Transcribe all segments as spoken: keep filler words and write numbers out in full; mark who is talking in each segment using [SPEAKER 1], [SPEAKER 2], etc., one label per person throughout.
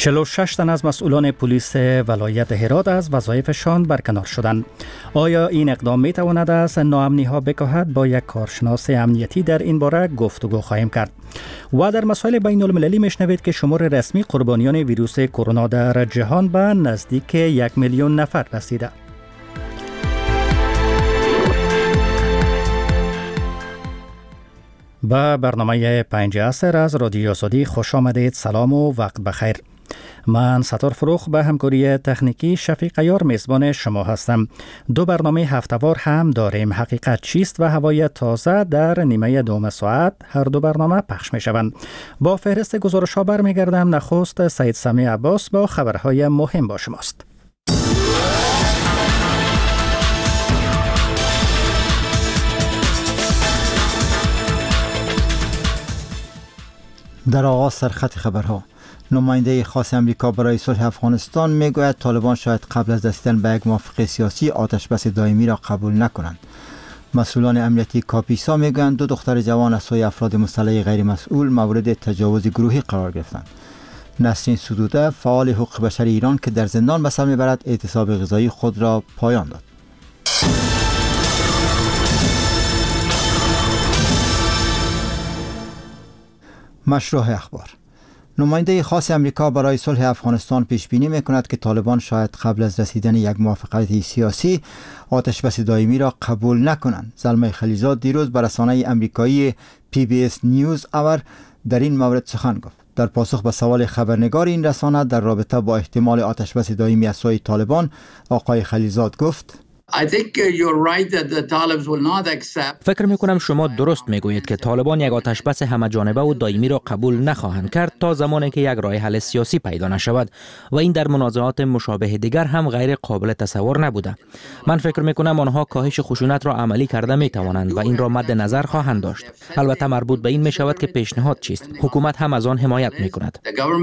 [SPEAKER 1] چهل و شش تن از مسئولان پلیس ولایت هرات از وظایفشان برکنار شدند. آیا این اقدام می تواند از ناامنی ها بکاهد؟ با یک کارشناس امنیتی در این باره گفتگو خواهیم کرد. و در مسائل بین المللی میشنوید که شمار رسمی قربانیان ویروس کرونا در جهان به نزدیک یک میلیون نفر رسیده. با برنامه پنج عصر از رادیو آزادی خوش آمدید. سلام و وقت بخیر. من ستار فروخ به همکاری تکنیکی شفیق عیار میزبان شما هستم. دو برنامه هفته‌وار هم داریم. حقیقت چیست و هوای تازه در نیمه دوم ساعت هر دو برنامه پخش می شوند. با فهرست گزارش ها برمیگردم. نخست سید سمی عباس با خبرهای مهم با شماست.
[SPEAKER 2] در آغاز سرخط خبرها، نماینده خاص امریکا برای صلح افغانستان میگوید طالبان شاید قبل از رسیدن به یک موافقه سیاسی آتش بس دائمی را قبول نکنند. مسئولان امنیتی کاپیسا میگویند دو دختر جوان از سوی افراد مسلح غیر مسئول مورد تجاوز گروهی قرار گرفتند. نسرین سدوده، فعال حقوق بشر ایران که در زندان به سر میبرد، اعتصاب غذایی خود را پایان داد. مشروع اخبار. نماینده خاص امریکا برای صلح افغانستان پیش بینی میکند که طالبان شاید قبل از رسیدن یک موافقت سیاسی آتش بس دائمی را قبول نکنند. زلمه خلیزاد دیروز بر رسانه امریکایی پی بی اس نیوز اور در این مورد سخن گفت. در پاسخ به سوال خبرنگار این رسانه در رابطه با احتمال آتش بس دائمی از سوی طالبان، آقای خلیزاد گفت:
[SPEAKER 3] فکر می کنم شما درست می گویید که طالبان یک آتش بس همه جانبه و دائمی را قبول نخواهند کرد تا زمانی که یک راه حل سیاسی پیدا نشود و این در منازعات مشابه دیگر هم غیر قابل تصور نبوده. من فکر می کنم آنها کاهش خشونت را عملی کرده می توانند و این را مد نظر خواهند داشت. البته مربوط به این می شود که پیشنهاد چیست. حکومت هم از آن حمایت می کند.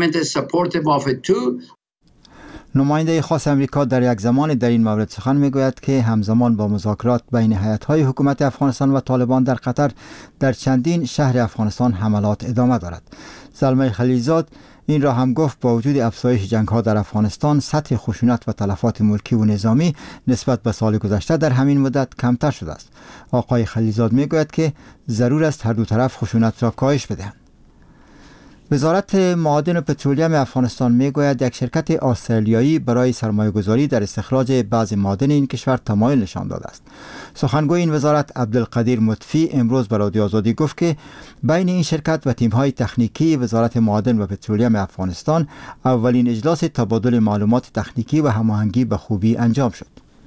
[SPEAKER 2] نماینده خاص امریکا در یک زمان در این مورد سخن میگوید که همزمان با مذاکرات بین هیئت‌های حکومت افغانستان و طالبان در قطر در چندین شهر افغانستان حملات ادامه دارد. زلمه خلیزاد این را هم گفت با وجود افزایش جنگ‌ها در افغانستان، سطح خشونت و تلفات ملکی و نظامی نسبت به سال گذشته در همین مدت کمتر شده است. آقای خلیزاد میگوید که ضرور است هر دو طرف خشونت را کاهش بدهند. وزارت معادن و پترولیم افغانستان میگوید یک شرکت استرالیایی برای سرمایه‌گذاری در استخراج بعض معادن این کشور تمایل نشان داده است. سخنگوی این وزارت عبدالقدیر مطفی امروز به رادیو آزادی گفت که بین این شرکت و تیم‌های تکنیکی وزارت معادن و پترولیم افغانستان اولین اجلاس تبادل معلومات تکنیکی و هماهنگی به خوبی انجام شد.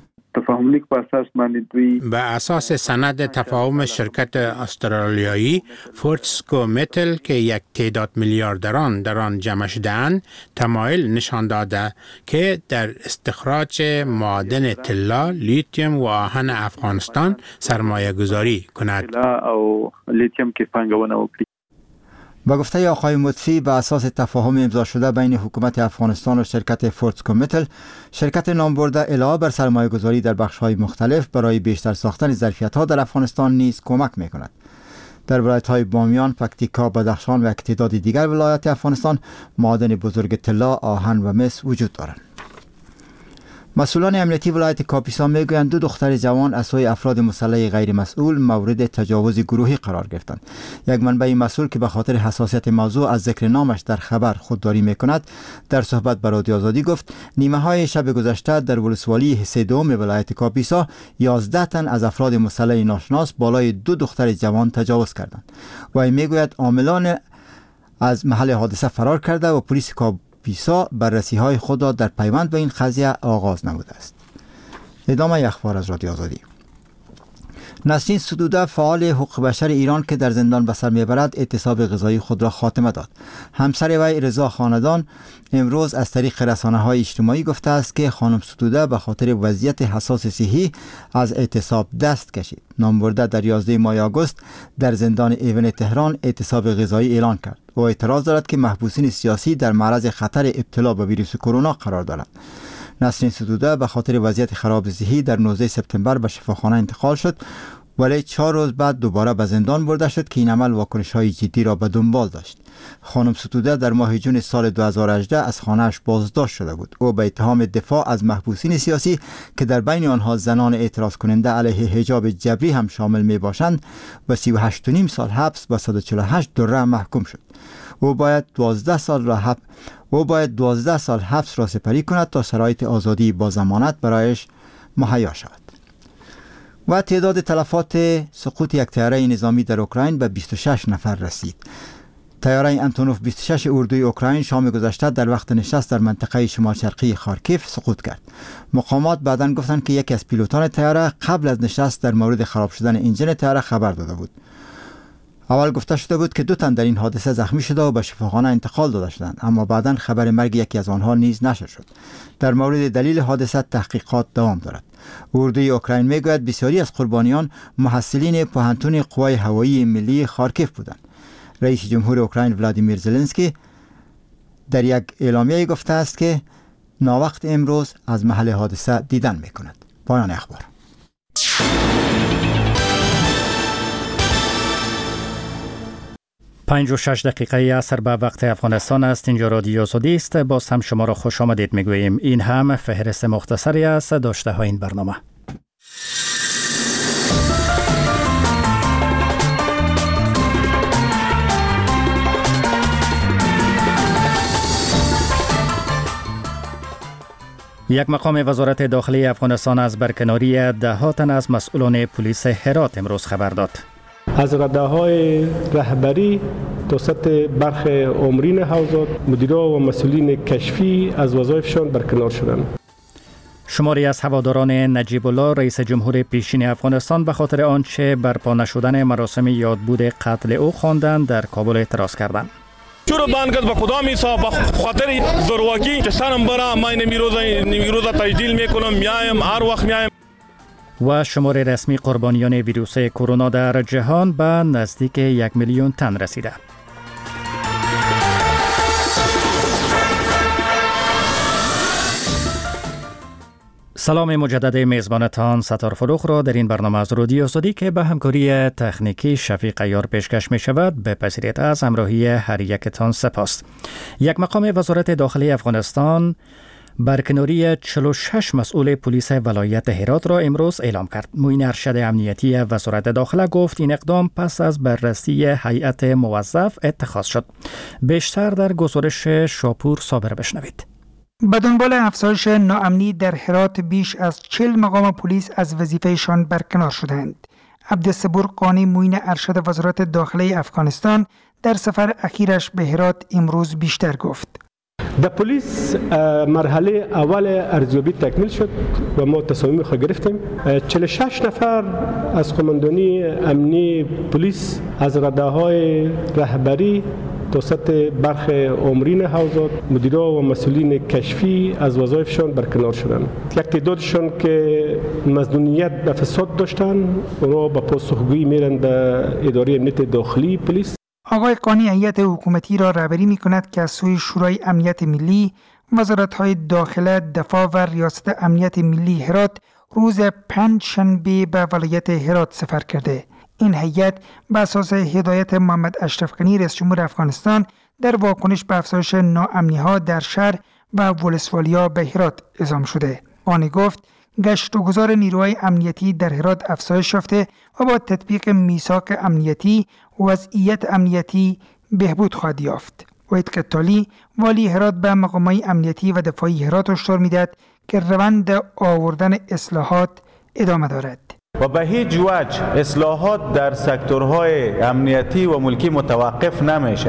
[SPEAKER 4] به اساس سند تفاهم شرکت استرالیایی فورتسکو متل که یک تعداد میلیاردران در آن جمع شده‌اند، تمایل نشان داده که در استخراج معادن طلا، لیتیوم و آهن افغانستان سرمایه گذاری کند.
[SPEAKER 2] با گفته آقای مطفی، به اساس تفاهم امضا شده بین حکومت افغانستان و شرکت فورتسکو متل، شرکت نامبرده علاوه بر سرمایه گذاری در بخش‌های مختلف برای بیشتر ساختن ظرفیت‌ها در افغانستان نیز کمک می‌کند. در ولایت‌های بامیان، پکتیکا، بدخشان و تعداد دیگر ولایات افغانستان معادن بزرگ طلا، آهن و مس وجود دارند. مسئولان امنیتی ولایت کاپیسا میگویند دو دختر جوان از سوی افراد مسلح غیر مسئول مورد تجاوز گروهی قرار گرفتند. یک منبع مسئول که به خاطر حساسیت موضوع از ذکر نامش در خبر خودداری میکند، در صحبت با رادیو آزادی گفت نیمه های شب گذشته در ولسوالی حصه دوم ولایت کاپیسا یازده تن از افراد مسلح ناشناس بالای دو دختر جوان تجاوز کردند. و میگوید عاملان از محل حادثه فرار کرده و پلیس کاپیسا پیسا بررسی های خود را در پیوند به این قضیه آغاز نموده است. ادامه اخبار از رادیو آزادی. نسرین سدوده، فعال حقوق بشر ایران که در زندان به سر میبرد، اعتصاب غذایی خود را خاتمه داد. همسر وی رضا خاندان امروز از طریق رسانه‌های اجتماعی گفته است که خانم سدوده به خاطر وضعیت حساس صحی از اعتصاب دست کشید. نامبرده در یازده ماه آگوست در زندان ایون تهران اعتصاب غذایی اعلان کرد و اعتراض دارد که محبوسین سیاسی در معرض خطر ابتلا به ویروس کرونا قرار دارند. نسرین سدوده به خاطر وضعیت خراب صحی در نوزده سپتامبر به شفاخانه انتقال شد ولی چهار روز بعد دوباره به زندان برده شد که این عمل واکنش‌های جدی را به دنبال داشت. خانم ستوده در ماه جون سال دو هزار و هجده از خانه‌اش بازداشت شده بود. او به اتهام دفاع از محبوسین سیاسی که در بین آنها زنان اعتراض کننده علیه حجاب جبری هم شامل می باشند و سی و هشت و نیم سال حبس و صد و چهل و هشت دره محکوم شد. او باید دوازده سال را حبس او باید دوازده سال حبس را سپری کند تا شرایط آزادی با ضمانت برایش مهیا شود. و تعداد تلفات سقوط یک طیاره نظامی در اوکراین به بیست و شش نفر رسید. طیاره انتونوف بیست و شش اردوی اوکراین شام گذشته در وقت نشست در منطقه شمال شرقی خارکیف سقوط کرد. مقامات بعداً گفتند که یکی از پیلوتان طیاره قبل از نشست در مورد خراب شدن انجن طیاره خبر داده بود. اول گفته شده بود که دو تن در این حادثه زخمی شده و به شفاخانه انتقال داده شدند، اما بعداً خبر مرگ یکی از آنها نیز نشر شد. در مورد دلیل حادثه تحقیقات دوام دارد. اردوی اوکراین میگوید بسیاری از قربانیان محصلین پوهنتون قوای هوایی ملی خارکیف بودند. رئیس جمهور اوکراین ولادیمیر زلنسکی در یک اعلامیه گفته است که ناوقت امروز از محل حادثه دیدن میکند. پایان اخبار.
[SPEAKER 1] پنج و شش دقیقه عصر به وقت افغانستان است. اینجا رادیو سودی است. باز هم شما را خوش آمدید میگوییم. این هم فهرست مختصری است داشته های این برنامه. یک مقام وزارت داخلی افغانستان از برکناری ده ها تن از مسئولان پلیس هرات امروز خبر داد.
[SPEAKER 5] از رده‌های رهبری توسط برخ آمرین حوزات، مدیران و مسئولین کشفی از وظایفشان برکنار شدند.
[SPEAKER 1] شماری از هواداران نجیب الله رئیس جمهور پیشین افغانستان به خاطر آنچه برپا نشدن مراسم یادبود قتل او خواندند در کابل اعتراض کردند.
[SPEAKER 6] چرا بانگت با کدام حساب با خاطر زورواکی که سرم برا ما نمیروزا نمیروزا تجدید میکنم میایم هر وقت میایم.
[SPEAKER 1] و شمار رسمی قربانیان ویروس کرونا در جهان به نزدیک یک میلیون تن رسیده. سلام مجدد میزبانتان ستار فروخ را در این برنامه از رادیو سودی که به همکاری تکنیکی شفیق عیار پیشکش می شود بپذیرید. از همراهی هر یکتان سپاس. یک مقام وزارت داخلی افغانستان برکناری چهل و شش مسئول پلیس ولایت هرات را امروز اعلام کرد. معین ارشد امنیتی وزارت داخله گفت این اقدام پس از بررسی هیئت موظف اتخاذ شد. بیشتر در گزارش شاپور صابر بشنوید.
[SPEAKER 7] به دنبال افزایش ناامنی در هرات بیش از چهل مقام پلیس از وظیفهشان برکنار شدند. عبدالصبور قانی معین ارشد وزارت داخله افغانستان در سفر اخیرش به هرات امروز بیشتر گفت.
[SPEAKER 5] در پلیس مرحله اول ارزیابی تکمیل شد و ما تصمیم خود گرفتیم. چهل و شش نفر از قماندانی امنی پلیس از رده‌های رهبری توسط برخ آمرین حوزات، مدیران و مسئولین کشفی از وظایفشان برکنار شدند. یک تعدادشان که مظنونیت به فساد داشتند اونا به پاسخگویی میرن در اداره امنیت داخلی پلیس.
[SPEAKER 7] آقای قانی هیئت حکومتی را رهبری می‌کند که از سوی شورای امنیت ملی، وزارت‌های داخله، دفاع و ریاست امنیت ملی هرات روز پنج شنبه به ولایت هرات سفر کرده. این هیئت بر اساس هدایت محمد اشرف غنی رئیس جمهور افغانستان در واکنش به افزایش ناامنی‌ها در شهر و ولسوالیا به هرات اعزام شده. قانی گفت گشت و گذار نیروهای امنیتی در هرات افزایش یافته و با تطبیق میثاق امنیتی وضعیت امنیتی بهبود خواهد یافت. وحید قتالی والی هرات به مقامات امنیتی و دفاعی هرات هشدار می‌دهد که روند آوردن اصلاحات ادامه دارد.
[SPEAKER 8] و به هیچ وجه اصلاحات در سکتورهای امنیتی و ملکی متوقف نمیشه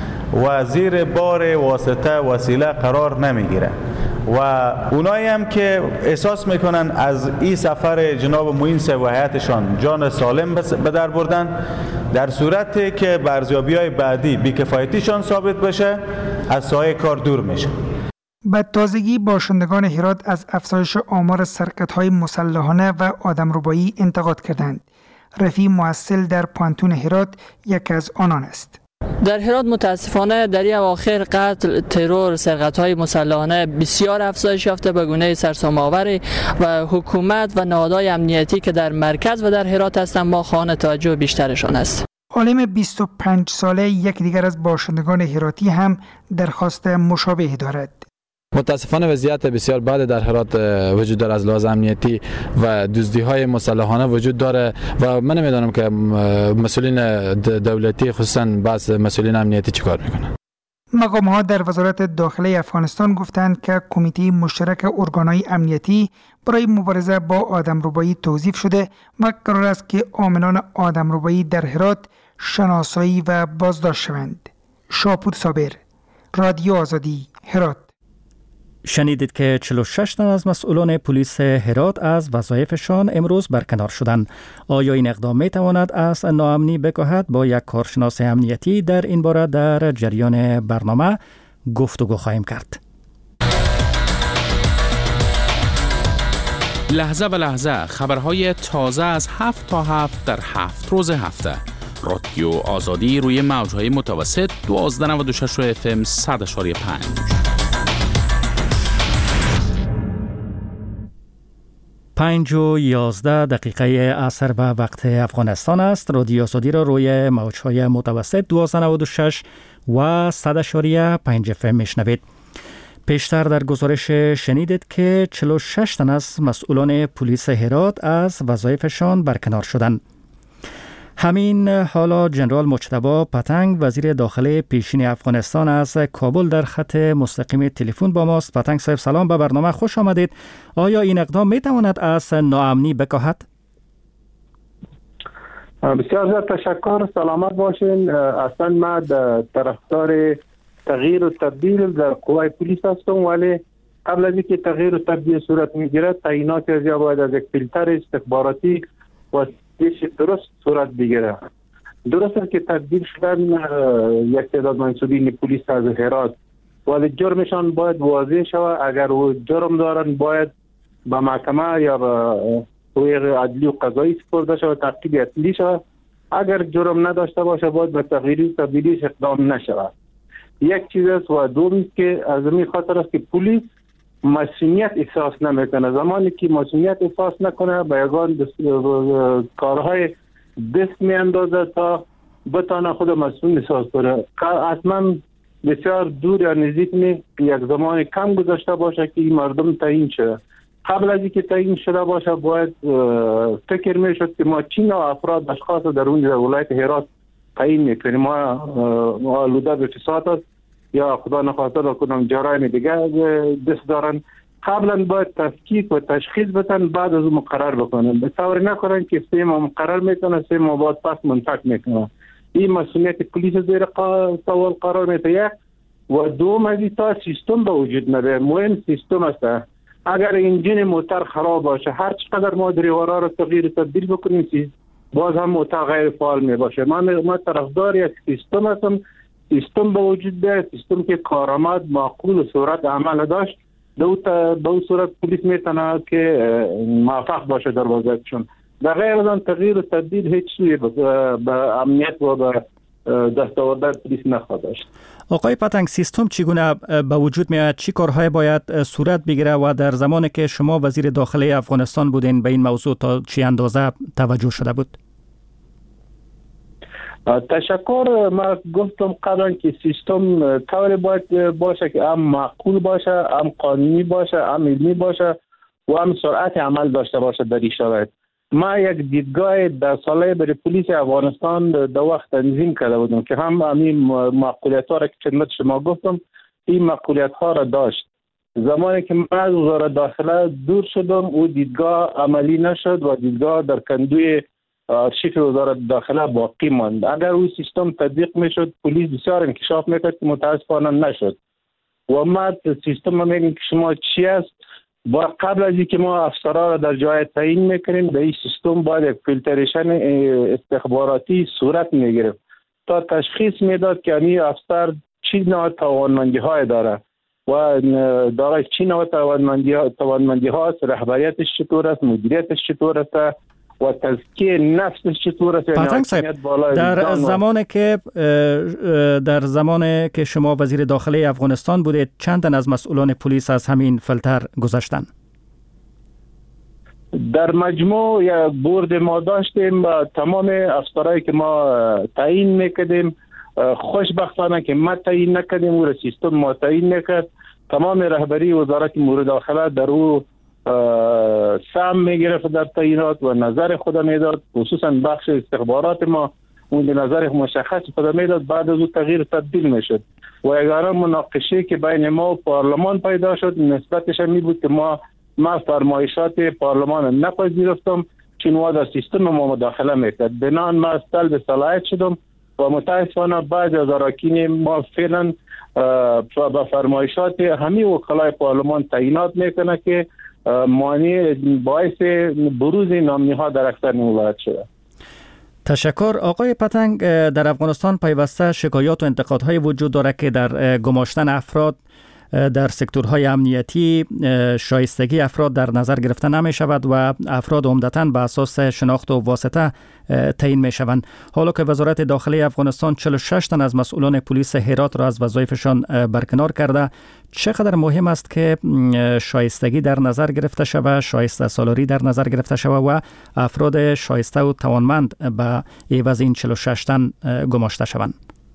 [SPEAKER 8] و زیر بار واسطه وسیله قرار نمیگیره و اونایی هم که احساس میکنن از این سفر جناب معین صاحب و هیئتشان جان سالم به در بردن، در صورتی که به ارزیابی‌های بعدی بی‌کفایتیشان ثابت بشه از ساحه کار دور میشه.
[SPEAKER 7] به تازگی باشندگان هرات از افزایش آمار سرقت‌های مسلحانه و آدمربایی انتقاد کردند. رفیع محصل در پانتون هرات یک از آنان است.
[SPEAKER 9] در هرات متاسفانه در این اواخر قتل، ترور، سرقت‌های مسلحانه بسیار افزایش یافته به گونه سرسام‌آوری و حکومت و نهادهای امنیتی که در مرکز و در هرات هستند ما خواهان توجه بیشترشان است.
[SPEAKER 7] عالم بیست و پنج ساله یک دیگر از باشندگان هراتی هم درخواست مشابه دارد.
[SPEAKER 10] متاسفانه وضعیت بسیار بد در هرات وجود دارد از لحاظ امنیتی و دزدی‌های مسلحانه وجود داره و من نمیدونم که مسئولین دولتی خصوصا بعض مسئولین امنیتی چیکار میکنن.
[SPEAKER 7] مقام‌ها در وزارت داخله افغانستان گفتند که کمیته مشترک ارگان‌های امنیتی برای مبارزه با آدمربایی توظیف شده و قرار است که عاملان آدمربایی در هرات شناسایی و بازداشت شوند. شاپور صابر، رادیو آزادی، هرات.
[SPEAKER 1] شنیدید که چهل و شش تن از مسئولان پلیس هرات از وظایفشان امروز برکنار شدند. آیا این اقدام می تواند از ناامنی بکاهد؟ با یک کارشناس امنیتی در این باره در جریان برنامه گفتگو خواهیم کرد.
[SPEAKER 11] لحظه به لحظه خبرهای تازه از هفت تا هفت در هفت روز هفته. رادیو آزادی روی موجهای متوسط دوازده نود و شش اف ام صد و پنج.
[SPEAKER 1] پنج و یازده دقیقه عصر به وقت افغانستان است. رادیو آزادی را روی موجهای متوسط دوازده نود و شش و صد و پنج اف ام میشنوید. پیشتر در گزارش شنیدید که چهل و شش تن از مسئولان پلیس هرات از وظایفشان برکنار شدند. همین حالا جنرال مجتبی پتنگ وزیر داخله پیشین افغانستان از کابل در خط مستقیم تلفن با ماست. پتنگ صاحب سلام، به برنامه خوش آمدید. آیا این اقدام می تواند از ناامنی بکاهد؟
[SPEAKER 12] بسیار زیاد تشکر، سلامت باشین. اصلا ما طرفدار تغییر و تبدیل در قوای پلیس هستم، ولی قبل از اینکه تغییر و تبدیل صورت میگیرد تعیینات از یا باید از یک فیلتر استخباراتی و درست صورت بگیره. درست است که تبدیل شدن یک تعداد منصوبین پلیس از هرات، ولی جرمشان باید واضح شود. اگر او جرم دارن باید به محکمه یا به حقوق عدلی و قضایی سپرده شود، تحقیق اصلی شود. اگر جرم نداشته باشه باید به تغییر و تبدیلیش اقدام نشود. یک چیز است و دوم که از این خاطر است که پلیس مسئولیت احساس نمیکنه. زمانی که مسئولیت احساس نکنه به یگان کارهای دست میاندازه تا بتانه خود مسئول احساس کنه. اصلا بسیار دور یا نزدیک نیست یک زمان کم گذاشته باشه که این مردم تعیین شده. قبل از اینکه تعیین شده باشه باید فکر میشد که ما چی نوع افراد اشخاص در اون ولایت هرات تعیین میکنیم. ما آلوده به فساد است یا خدا نخواسته در کدام جرایم دیگه دست دارن. قبلا باید تفکیک و تشخیص بدن، بعد از اون مقرر بکنن. به طوری نکنن که سه ماه مقرر میکنن سه ماه بعد پس منتق میکنن. این مسئولیت پلیس زیر سوال قرار میده. یک و دوم از این تا سیستم به وجود نده. مهم سیستم است. اگر انجین موتر خراب باشه هر چقدر ما دریورا رو تغییر و تبدیل بکنیم باز هم موتر غیر فعال می باشه. من ما طرفدار یک سیستم هستم. سیستم به وجود بیاید، سیستم که کارآمد معقول و صورت عمل داشت، به اون صورت پلیس میتونه که موفق باشه در وظایفشون. در غیر از آن تغییر و تبدیل هیچ سوی به امنیت و به دستاوردهای پلیس نخواهد داشت.
[SPEAKER 1] آقای پتنگ، سیستم چگونه به وجود میاد؟ چی کارهای باید صورت بگیره و در زمانی که شما وزیر داخله افغانستان بودین به این موضوع تا چی اندازه توجه شده بود؟
[SPEAKER 12] تشکر. ما گفتم قبلا که سیستم طوری باید باشه که هم معقول باشه، هم قانونی باشه، هم علمی باشه و هم سرعت عمل داشته باشه در این شرایط. ما یک دیدگاه در ساله برای پلیس افغانستان در وقت تنظیم کرده بودم که هم همین معقولیت ها را که خدمت شما گفتم این معقولیت ها را داشت. زمانی که من از وزارت داخله دور شدم او دیدگاه عملی نشد و دیدگاه در کندوی آرشیف وزارت داخله باقی ماند. اگر او سیستم تطبیق میشد پلیس بسیار انکشاف میکرد که متاسفانه نشد. و ما سیستم میگیم که شما چی است با قبل از اینکه ما افسرها را در جای تعیین میکنیم در این سیستم باید یک فیلتریشن استخباراتی صورت میگرفت تا تشخیص میداد که این افسر چی نوع توانمندی های داره و دارای چی نوع توانمندی توانمندی ها است، رهبریتش چطور است، مدیریتش چطور است و تزکیه نفسش چطور است.
[SPEAKER 1] پتنگ صاحب، در زمانی که در زمانی که شما وزیر داخلی افغانستان بودید چند تن از مسئولان پلیس از همین فیلتر گذشتن؟
[SPEAKER 12] در مجموع یک بورد ما داشتیم، تمام افسرایی که ما تعیین میکردیم خوشبختانه که ما تعیین نکردیم و سیستم ما تعیین نکرد. تمام رهبری وزارت امور داخله در او سهم میگرفت در تعیینات و نظر خود میداد، خصوصا بخش استخبارات ما اون نظر مشخص خود میداد، بعد از او تغییر تبدیل میشد و اگر مناقشه که بین ما و پارلمان پیدا شد نسبتش می بود که ما ما فرمایشات پارلمان نپذیرفتم چون او در سیستم ما مداخله میکرد، بنان ما طلب صلاحیت شدم و متاسفانه بعضی از اراکین ما فعلا با فرمایشات همه وکلای پارلمان تعیینات میکنه که مانع باعث بروز نامنی‌ها در اکثر ولایت شده.
[SPEAKER 1] تشکر. آقای پتنگ، در افغانستان پیوسته شکایات و انتقادهای وجود داره که در گماشتن افراد در سکتورهای امنیتی شایستگی افراد در نظر گرفته نمی شود و افراد عمدتاً به اساس شناخت و واسطه تعیین می شوند. حالا که وزارت داخلی افغانستان چهل و شش تن از مسئولان پلیس هرات را از وظایفشان برکنار کرده، چقدر مهم است که شایستگی در نظر گرفته شود، شایسته سالاری در نظر گرفته شود و افراد شایسته و توانمند به عوض این چهل و شش تن گماشته شوند؟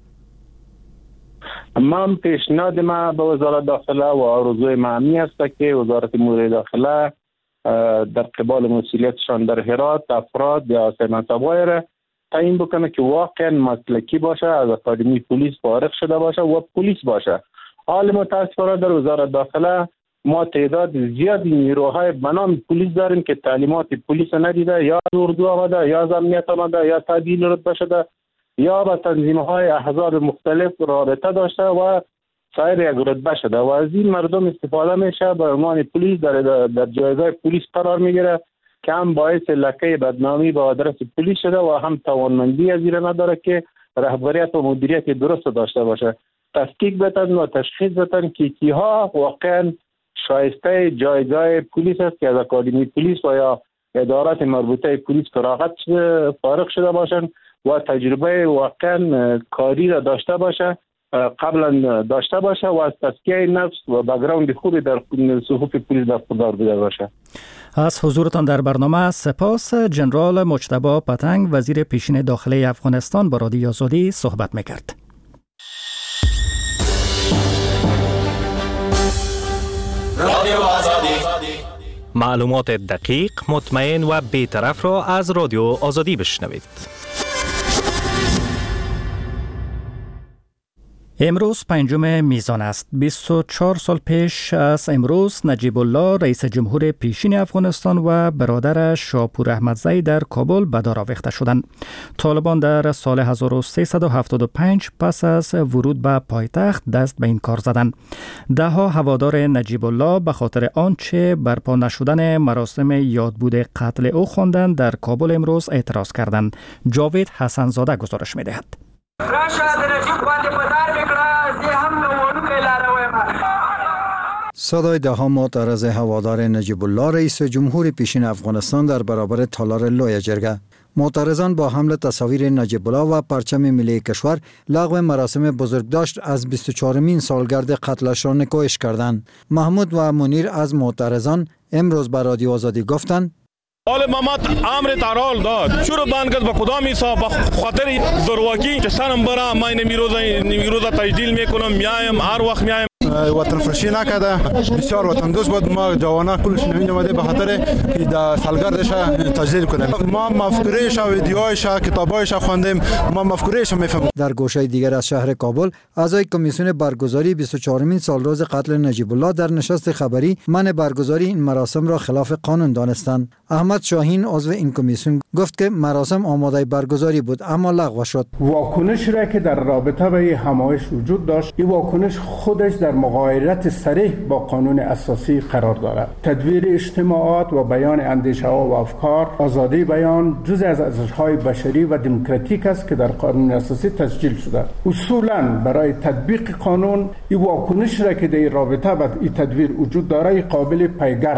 [SPEAKER 12] من پیشنهاد ما به وزارت داخله و آرزوی ما همی است که وزارت امور داخله در قبال مسئولیتشان در هرات افراد یا منصب‌های را تعیین بکنه که واقعا مسلکی باشه، از اکادمی پلیس فارغ شده باشه و پلیس باشه. حال متاسفانه در وزارت داخله ما تعداد زیادی نیروهای به نام پلیس داریم که تعلیمات پلیس ندیده، یا اردو آمده، یا از امنیت آمده، یا تعدیل رتبه شده، یا با تنظیم‌های احزاب مختلف رابطه داشته و سایر یک رتبه شده و از این مردم استفاده میشه به عنوان پلیس در در جایزهای پلیس قرار میگیره که هم باعث لکه بدنامی به آدرس پلیس شده و هم توانمندی از این نداره که رهبریت و مدیریت درست داشته باشه. تحقیق بتن و تشخیص بتن که کیها واقعا شایسته جایزهای پلیس است که از اکادمی پلیس و یا ادارات مربوطه پلیس فراغت فارغ شده باشن و تجربه واقعا کاری را داشته باشه، قبلا داشته باشه و از تزکیه نفس و بک‌گراند خوبی در صفوف پلیس برخوردار بوده باشه.
[SPEAKER 1] از حضورتان در برنامه سپاس. جنرال مجتبی پتنگ، وزیر پیشین داخلی افغانستان، با رادیو آزادی صحبت میکرد.
[SPEAKER 13] رادیو آزادی، معلومات دقیق، مطمئن و بی‌طرف را از رادیو آزادی بشنوید.
[SPEAKER 1] امروز پنجم میزان است. بیست و چهار سال پیش از امروز نجیب الله رئیس جمهور پیشین افغانستان و برادرش شاپور احمدزی در کابل به دار آویخته شدند. طالبان در سال هزار و سیصد و هفتاد و پنج پس از ورود به پایتخت دست به این کار زدند. ده ها هوادار نجیب الله به خاطر آنچه برپا نشدن مراسم یادبود قتل او خواندند در کابل امروز اعتراض کردند. جاوید حسنزاده گزارش می‌دهد.
[SPEAKER 14] صدای ده ها معترض هوادار نجیب الله رئیس جمهور پیشین افغانستان در برابر تالار لوی جرگه. معترضان با حمل تصاویر نجیب الله و پرچم ملی کشور لغو مراسم بزرگداشت از بیست و چهارمین سالگرد قتلش را نکوهش کردند. محمود و منیر از معترضان امروز به رادیو آزادی گفتند
[SPEAKER 6] آل محمد امر ترال داد شروع بند کرد به کدام حساب خاطر زورواکی که سرم برا ما این میروز میروز تجدیل میکنم میایم هر وقت میایم
[SPEAKER 15] وطن فرشی نکرده، بسیار وطن دوست بود. ما جوانا کلش نوین اومده به خاطر که در سالگردش تجدید کنیم. ما مفکورهش و ویدیوهایش کتابایش خواندیم، ما مفکورهش میفهمیم.
[SPEAKER 14] در گوشه دیگر از شهر کابل اعضای کمیسیون برگزاری بیست و چهارمین سالروز قتل نجیب الله در نشست خبری منع برگزاری این مراسم را خلاف قانون دانستند. احمد شاهین عضو این کمیسیون گفت که مراسم آماده برگزاری بود اما لغو شد.
[SPEAKER 16] واکنش را که در رابطه با این همایش وجود داشت، این واکنش خودش در مغایرت صریح با قانون اساسی قرار دارد. تدویر اجتماعات و بیان اندیشه ها و افکار، آزادی بیان جزء از ارزش‌های بشری و دموکراتیک است که در قانون اساسی تسجیل شده. اصولاً برای تطبیق قانون این واکنش را که در رابطه با این تدویر وجود دارد قابل پیگرد است.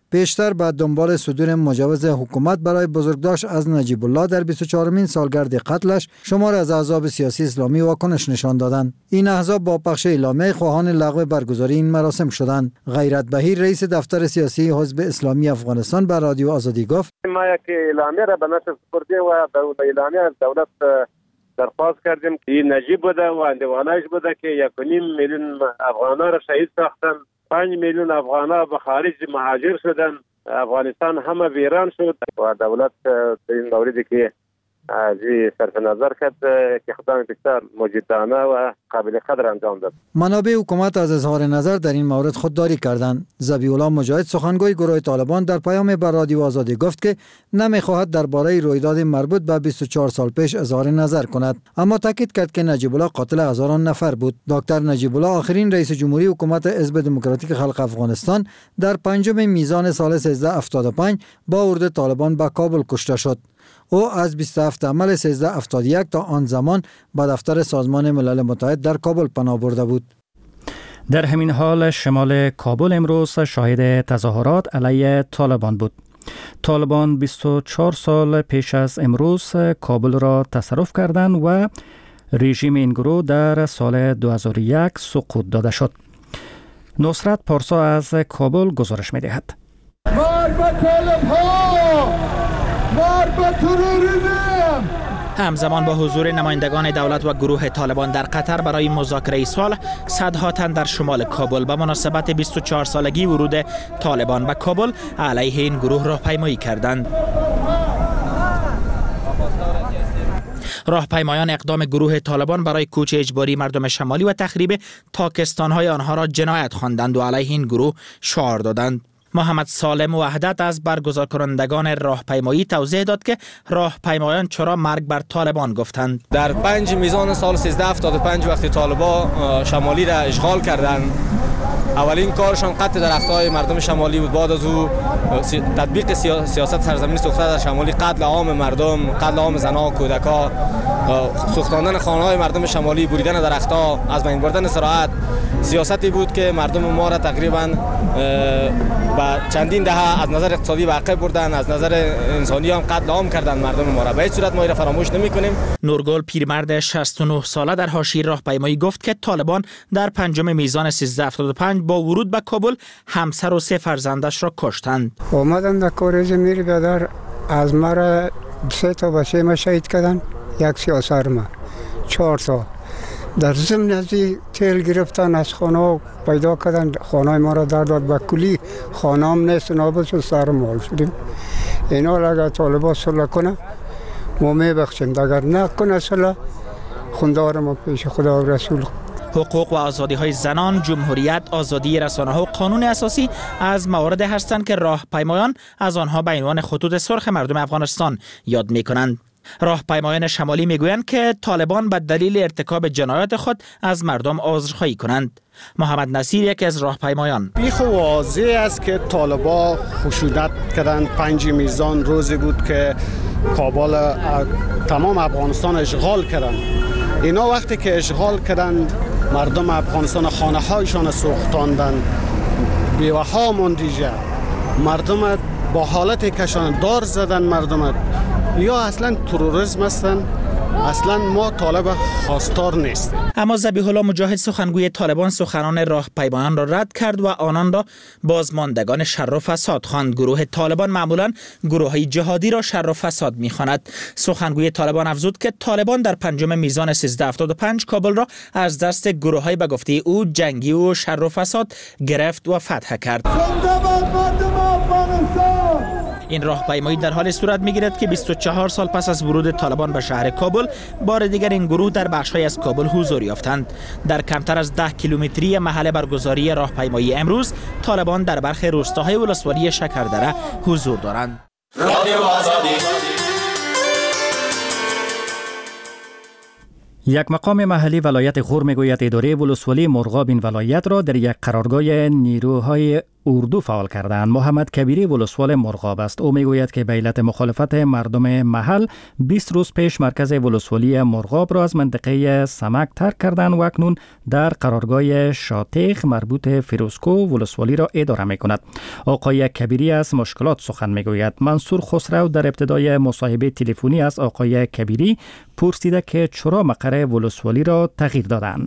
[SPEAKER 14] بیشتر به دنبال صدور مجوز حکومت برای بزرگداشت از نجیب الله در بیست و چهارمین سالگرد قتلش شمار از احزاب سیاسی اسلامی واکنش نشان دادند. این احزاب با پخش اعلامیه خواهان لغو برگزاری این مراسم شدند. غیرت بهیر رئیس دفتر سیاسی حزب اسلامی افغانستان به رادیو آزادی گفت:
[SPEAKER 17] ما یک اعلامیه را به نشر سپردیم و به اعلامیه از دولت درخواست کردیم که این نجیب بوده و اندوانش بوده که یک و نیم میلیون افغانان را شهید ساختن، پنج میلیون افغانان به خارج مهاجر شدن، افغانستان همه ویران شد و دولت در این موردی که از صرف نظر کرد که اقدام بسیار موجودانه و قابل قدر انجام داد.
[SPEAKER 14] منابع حکومت از اظهار نظر در این مورد خودداری کردند. ذبیح الله مجاهد سخنگوی گروه طالبان در پیام به رادیو آزادی گفت که نمیخواهد درباره رویداد مربوط به بیست و چهار سال پیش اظهار نظر کند، اما تاکید کرد که نجیب الله قاتل هزاران نفر بود. دکتر نجیب الله آخرین رئیس جمهوری حکومت حزب دموکراتیک خلق افغانستان در پنجم میزان سال سیزده هفتاد و پنج با ارد طالبان به کابل کشته شد. او از بیست و هفت مل سیزده هفتاد و یک تا آن زمان به دفتر سازمان ملل متحد در کابل پناه برده بود.
[SPEAKER 1] در همین حال شمال کابل امروز شاهد تظاهرات علیه طالبان بود. طالبان بیست و چهار سال پیش از امروز کابل را تصرف کردند و رژیم این گروه در سال دو هزار و یک سقوط داده شد. نصرت پارسا از کابل گزارش می دهد.
[SPEAKER 18] مار به طالب‌ها! مار به تروریسم!
[SPEAKER 3] همزمان با حضور نمایندگان دولت و گروه طالبان در قطر برای مذاکره صلح، صدها تن در شمال کابل به مناسبت بیست و چهار سالگی ورود طالبان به کابل علیه این گروه راهپیمایی کردند. راهپیمایان اقدام گروه طالبان برای کوچ اجباری مردم شمالی و تخریب تاکستان‌های آنها را جنایت خواندند و علیه این گروه شعار دادند. محمد سالم وحدت از برگزار کنندگان راهپیمایی توضیح داد که راهپیمایان چرا مرگ بر طالبان گفتند.
[SPEAKER 19] در پنج میزان سال سیزده هفتاد و پنج وقتی طالبان شمالی را اشغال کردند، اولین کارشان قطع درخت‌های مردم شمالی بود. بعد از او تطبیق سیاست سرزمین سوخته در شمالی، قتل عام مردم، قتل عام زنان، کودکان، سوختاندن خانه‌های مردم شمالی، بریدن درخت‌ها، از بین بردن زراعت، سیاستی بود که مردم ما را تقریباً با چندین دهه از نظر اقتصادی به عقب بردن، از نظر انسانی هم قتل عام کردن مردم ما را. به هیچ صورت ما را فراموش نمی‌کنیم.
[SPEAKER 3] نورگل پیرمرد شصت و نه ساله در حاشیه راهپیمایی گفت که طالبان در پنجم میزان سیزده هفتاد و پنج با ورود به کابل همسر و سه فرزندش را کشتند.
[SPEAKER 20] اومدن در کورج میر بیادر از مرا سه تا بچه ما شهید کردن، یک سیاسر ما چهار تا در ضمن از تیل گرفتن از خانه پیدا کردن، خانه ما را در داد به کلی، خانه هم نیست، نابود شد، سر مال شدیم. اینا اگر طالبان صلح کنه ما میبخشیم، اگر نه کنه صلح خوندار ما پیش خدا و رسول.
[SPEAKER 3] حقوق و آزادی های زنان، جمهوریت، آزادی رسانه ها و قانون اساسی از موارد هستند که راهپیمایان از آنها به عنوان خطوط سرخ مردم افغانستان یاد می کنند. راهپیمایان شمالی میگویند که طالبان به دلیل ارتکاب جنایات خود از مردم عذرخواهی کنند. محمد نصیر یکی از راهپیمایان:
[SPEAKER 21] بیخ واضح است که طالبان خشونت کردند. پنج میزان روزی بود که کابل تمام افغانستان اشغال کردند. اینا وقتی که اشغال کردند مردم افغانستان خانه هایشان سوختاندند، بیوه‌ها ماندیجه، مردم با حالت کشان دار زدن، مردم یا اصلا تروریسم هستند. اصلا ما طالب خواستار نیست.
[SPEAKER 3] اما ذبیح الله مجاهد سخنگوی طالبان سخنان راهپیمایان را رد کرد و آنان را بازماندگان شر و فساد خواند. گروه طالبان معمولا گروه‌های جهادی را شر و فساد می‌خواند. سخنگوی طالبان افزود که طالبان در پنجم میزان سیزده هفتاد و پنج کابل را از دست گروه‌های به گفته او جنگی و شر و فساد گرفت و فتح کرد. این راهپیمایی در حال صورت می‌گیرد که بیست و چهار سال پس از ورود طالبان به شهر کابل بار دیگر این گروه در بخش‌های از کابل حضور یافتند. در کمتر از ده کیلومتری محل برگزاری راهپیمایی امروز طالبان در برخی روستاهای ولسوالی شکردره حضور دارند. رادیو آزادی.
[SPEAKER 1] یک مقام محلی ولایت غور میگوید اداره ولسوالی مرغاب این ولایت را در یک قرارگاه نیروهای اردو فعال کردند. محمد کبیری ولسوال مرغاب است. او میگوید که به علت مخالفت مردم محل بیست روز پیش مرکز ولسوالی مرغاب را از منطقه سمک ترک کردند و اکنون در قرارگاه شاتیخ مربوط فیروزکو ولسوالی را اداره میکند. آقای کبیری از مشکلات سخن میگوید. منصور خسرو در ابتدای مصاحبه تلفنی از آقای کبیری پرسیده که چرا مقر ولسوالی را تغییر دادند.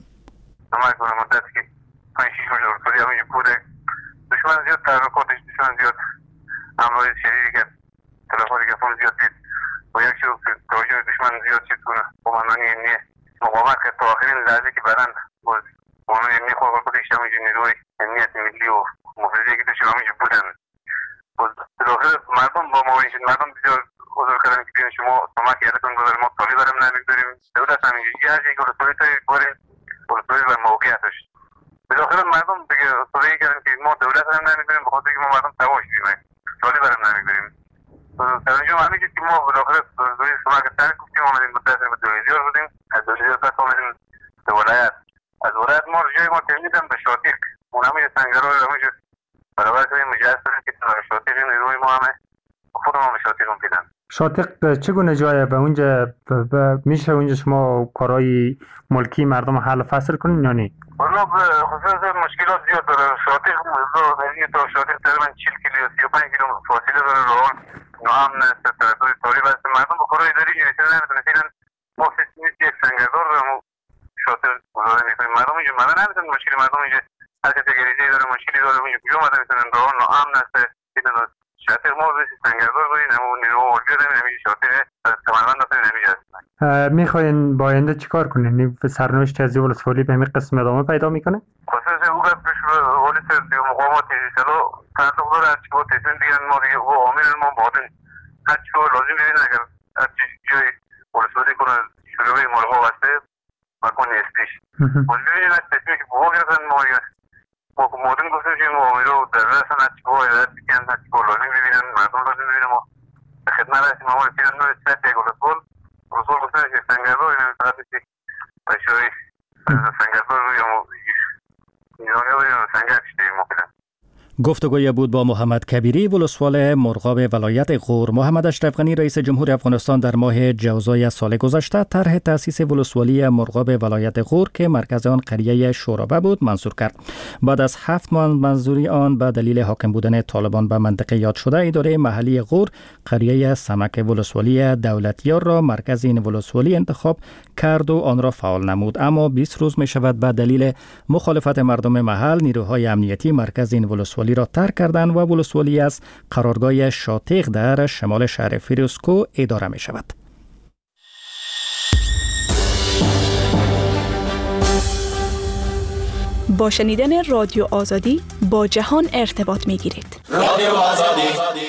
[SPEAKER 4] دشمن زیاد تحرکاتش دشمن زیاد امرای شدیدی که تلفاتی که فون زیاد دید و یک شو توجه دشمن زیاد چیز کنه قماندانی امنیه مقاومت که تا آخرین لحظه که برند باز قماندانی امنیه خود خودش همینجور نیروی امنیت ملی و محافظه که داشتیم همینجور بودن باز داخل مردم با ما اینشد مردم بسیار حضور کردن که بیان شما کمک یادتون گذار ما طالی برم نمیک داریم دولت همینجور یه هر جایی که رسولی تایی باریم رسولی بر موقعیتش بداخل مردم دیگه صدایی کردن که ما دولت هم نمیدونیم بخاطر که ما مردم تواش بیمه سالی برم نمیدونیم در اینجا همه که ما بداخل دوی سمک ترک گفتیم آمدیم مدرسیم به دولیزیار بودیم از دولیزیار پس آمدیم به ولایت از ولایت ما جای ما تنیدم به شاتیق اون همه سنگرها رو همه برابر کنیم مجهز کنیم که شاتیق نیروی ما همه خود ما به شاتیق هم پیدن.
[SPEAKER 5] شاتیق چگونه جایه؟ به اونجا میشه اونجا شما کارهای ملکی مردم حل فصل کنین یا نه؟
[SPEAKER 4] والا خصوصا مشکلات زیاد داره. شاتیق نزدیک تا شاتیق تقریبا چهل کیلو سی و پنج کیلو فاصله داره راه نام است ترتوی طالب است مردم با کارهای اداری رسیدن نمیتونه فعلا ما فکر نیست یک سنگردار دارم شاتیق گذاره میکنیم مردم اینجا مردم نمیتونن مشکل مردم اینجا هر کسی گریزی داره مشکلی داره اینجا کجا مردم میتونن راه نام است بدون شاتیق ما بسی سنگردار داریم همون نیرو اولگیر داریم همیشه شاتیق کمربند داریم همیشه هستن.
[SPEAKER 5] میخواین با آینده چیکار کنین؟ سرنوشت از ولسوالی به همین قسم ادامه پیدا میکنه؟
[SPEAKER 4] خصوصا او را پیش ولی سر دیو مقامات ایشالا تعلق داره از چیکار تیسن دیگه ما دیگه او عامل ما بادن هر چیکار لازم ببین اگر هر جای ولسوالی کنه شروع مرغا واسه مکان استیش ولی ببینید از تصمیمی که بها گرفتن ما دیگه ما مادن گفتیم که ما عامل رو در رسن از چیکار هدایت بکن هر چیکار لازم ببینن مردم لازم ببینن ما خدمت هستیم ما رسیدن نوع سطح یک ولسوال رسول گفتن که سنگردار این طرف که تشوری سنگردار روی
[SPEAKER 1] گفتگوی بود با محمد کبیری ولسوال مرغاب ولایت غور. محمد اشرف غنی رئیس جمهور افغانستان در ماه جوزای سال گذشته طرح تأسیس ولسوالی مرغاب ولایت غور که مرکز آن قریه شورابه بود منظور کرد. بعد از هفت ماه منظوری آن به دلیل حاکم بودن طالبان به منطقه یاد شده اداره محلی غور قریه سمک ولسوالی دولتیار را مرکز این ولسوالی انتخاب کرد و آن را فعال نمود. اما بیست روز می شود به دلیل مخالفت مردم محل نیروهای امنیتی مرکز این ولسوالی را ترک کردند و ولسوالی از قرارگاه شاتیق در شمال شهر فیروزکو اداره می شود.
[SPEAKER 22] با شنیدن رادیو آزادی با جهان ارتباط می گیرید.
[SPEAKER 1] رادیو آزادی.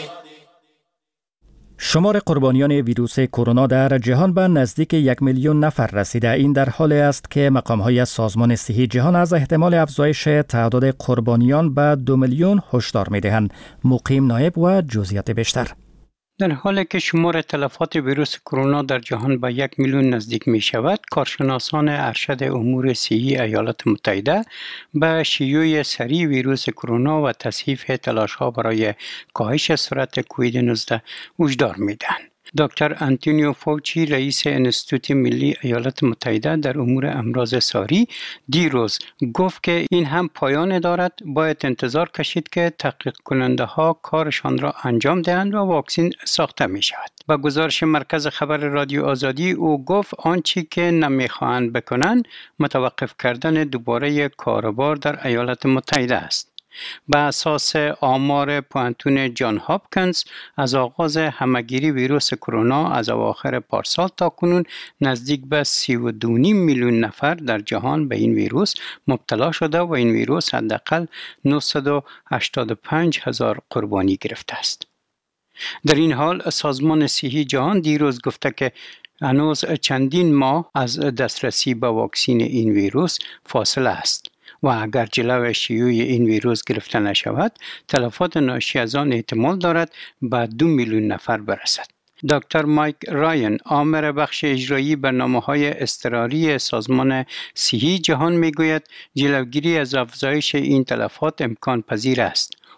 [SPEAKER 1] شمار قربانیان ویروس کرونا در جهان به نزدیک یک میلیون نفر رسیده. این در حالی است که مقام‌های سازمان صحی جهان از احتمال افزایش تعداد قربانیان به دو میلیون هشدار می‌دهند. مقیم نایب و جزئیات بیشتر.
[SPEAKER 23] در حالی که شمار تلفات ویروس کرونا در جهان به یک میلیون نزدیک می شود، کارشناسان ارشد امور صحی ایالات متحده به شیوع سریع ویروس کرونا و تصحیح تلاش‌ها برای کاهش سرعت کووید نوزده هشدار می‌دهند. دکتر آنتونیو فوچی رئیس انستیتوت ملی ایالات متحده در امور امراض ساری دیروز گفت که این هم پایان دارد، باید انتظار کشید که تحقیق کننده ها کارشان را انجام دهند و واکسن ساخته می شود. با گزارش مرکز خبر رادیو آزادی او گفت آنچه که نمیخواهند بکنند متوقف کردن دوباره کاروبار در ایالات متحده است. به اساس آمار پوانتون جان هاپکینز از آغاز همهگیری ویروس کرونا از اواخر پارسال تا کنون نزدیک به سی و دو و نیم میلیون نفر در جهان به این ویروس مبتلا شده و این ویروس حداقل نهصد و هشتاد و پنج هزار قربانی گرفته است. در این حال سازمان صحی جهان دیروز گفته که هنوز چندین ماه از دسترسی به واکسن این ویروس فاصله است و اگر جلو شیوع این ویروس گرفته نشود، تلفات ناشی از آن احتمال دارد به دو میلیون نفر برسد. دکتر مایک راین، آمر بخش اجرایی برنامه‌های اضطراری سازمان صحی جهان میگوید جلوگیری از افزایش این تلفات امکان پذیر است.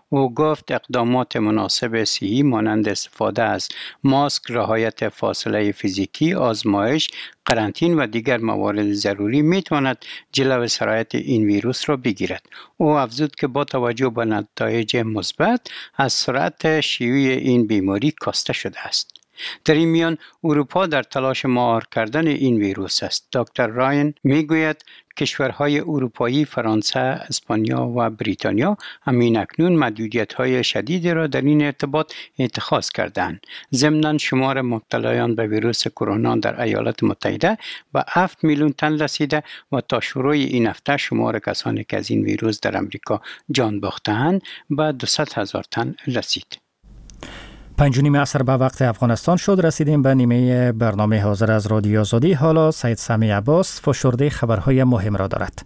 [SPEAKER 23] او گفت اقدامات مناسب صحی مانند استفاده از ماسک، رعایت فاصله فیزیکی، آزمایش، قرنطین و دیگر موارد ضروری می تواند جلو سرایت این ویروس را بگیرد. او افزود که با توجه به نتایج مثبت از سرعت شیوع این بیماری کاسته شده است. در این میان اروپا در تلاش مهار کردن این ویروس است. دکتر راین میگوید کشورهای اروپایی فرانسه، اسپانیا و بریتانیا همین اکنون محدودیت‌های شدیدی را در این ارتباط اتخاذ کردند. ضمناً شمار مبتلایان به ویروس کرونا در ایالات متحده به هفت میلیون تن رسیده و تا شروع این هفته شمار کسانی که از این ویروس در امریکا جان باخته‌اند به دویست هزار تن رسید.
[SPEAKER 1] پنج و نیم عصر به وقت افغانستان شد. رسیدیم به نیمه برنامه حاضر از رادیو آزادی. حالا سید سمی عباس فشرده خبرهای مهم را دارد.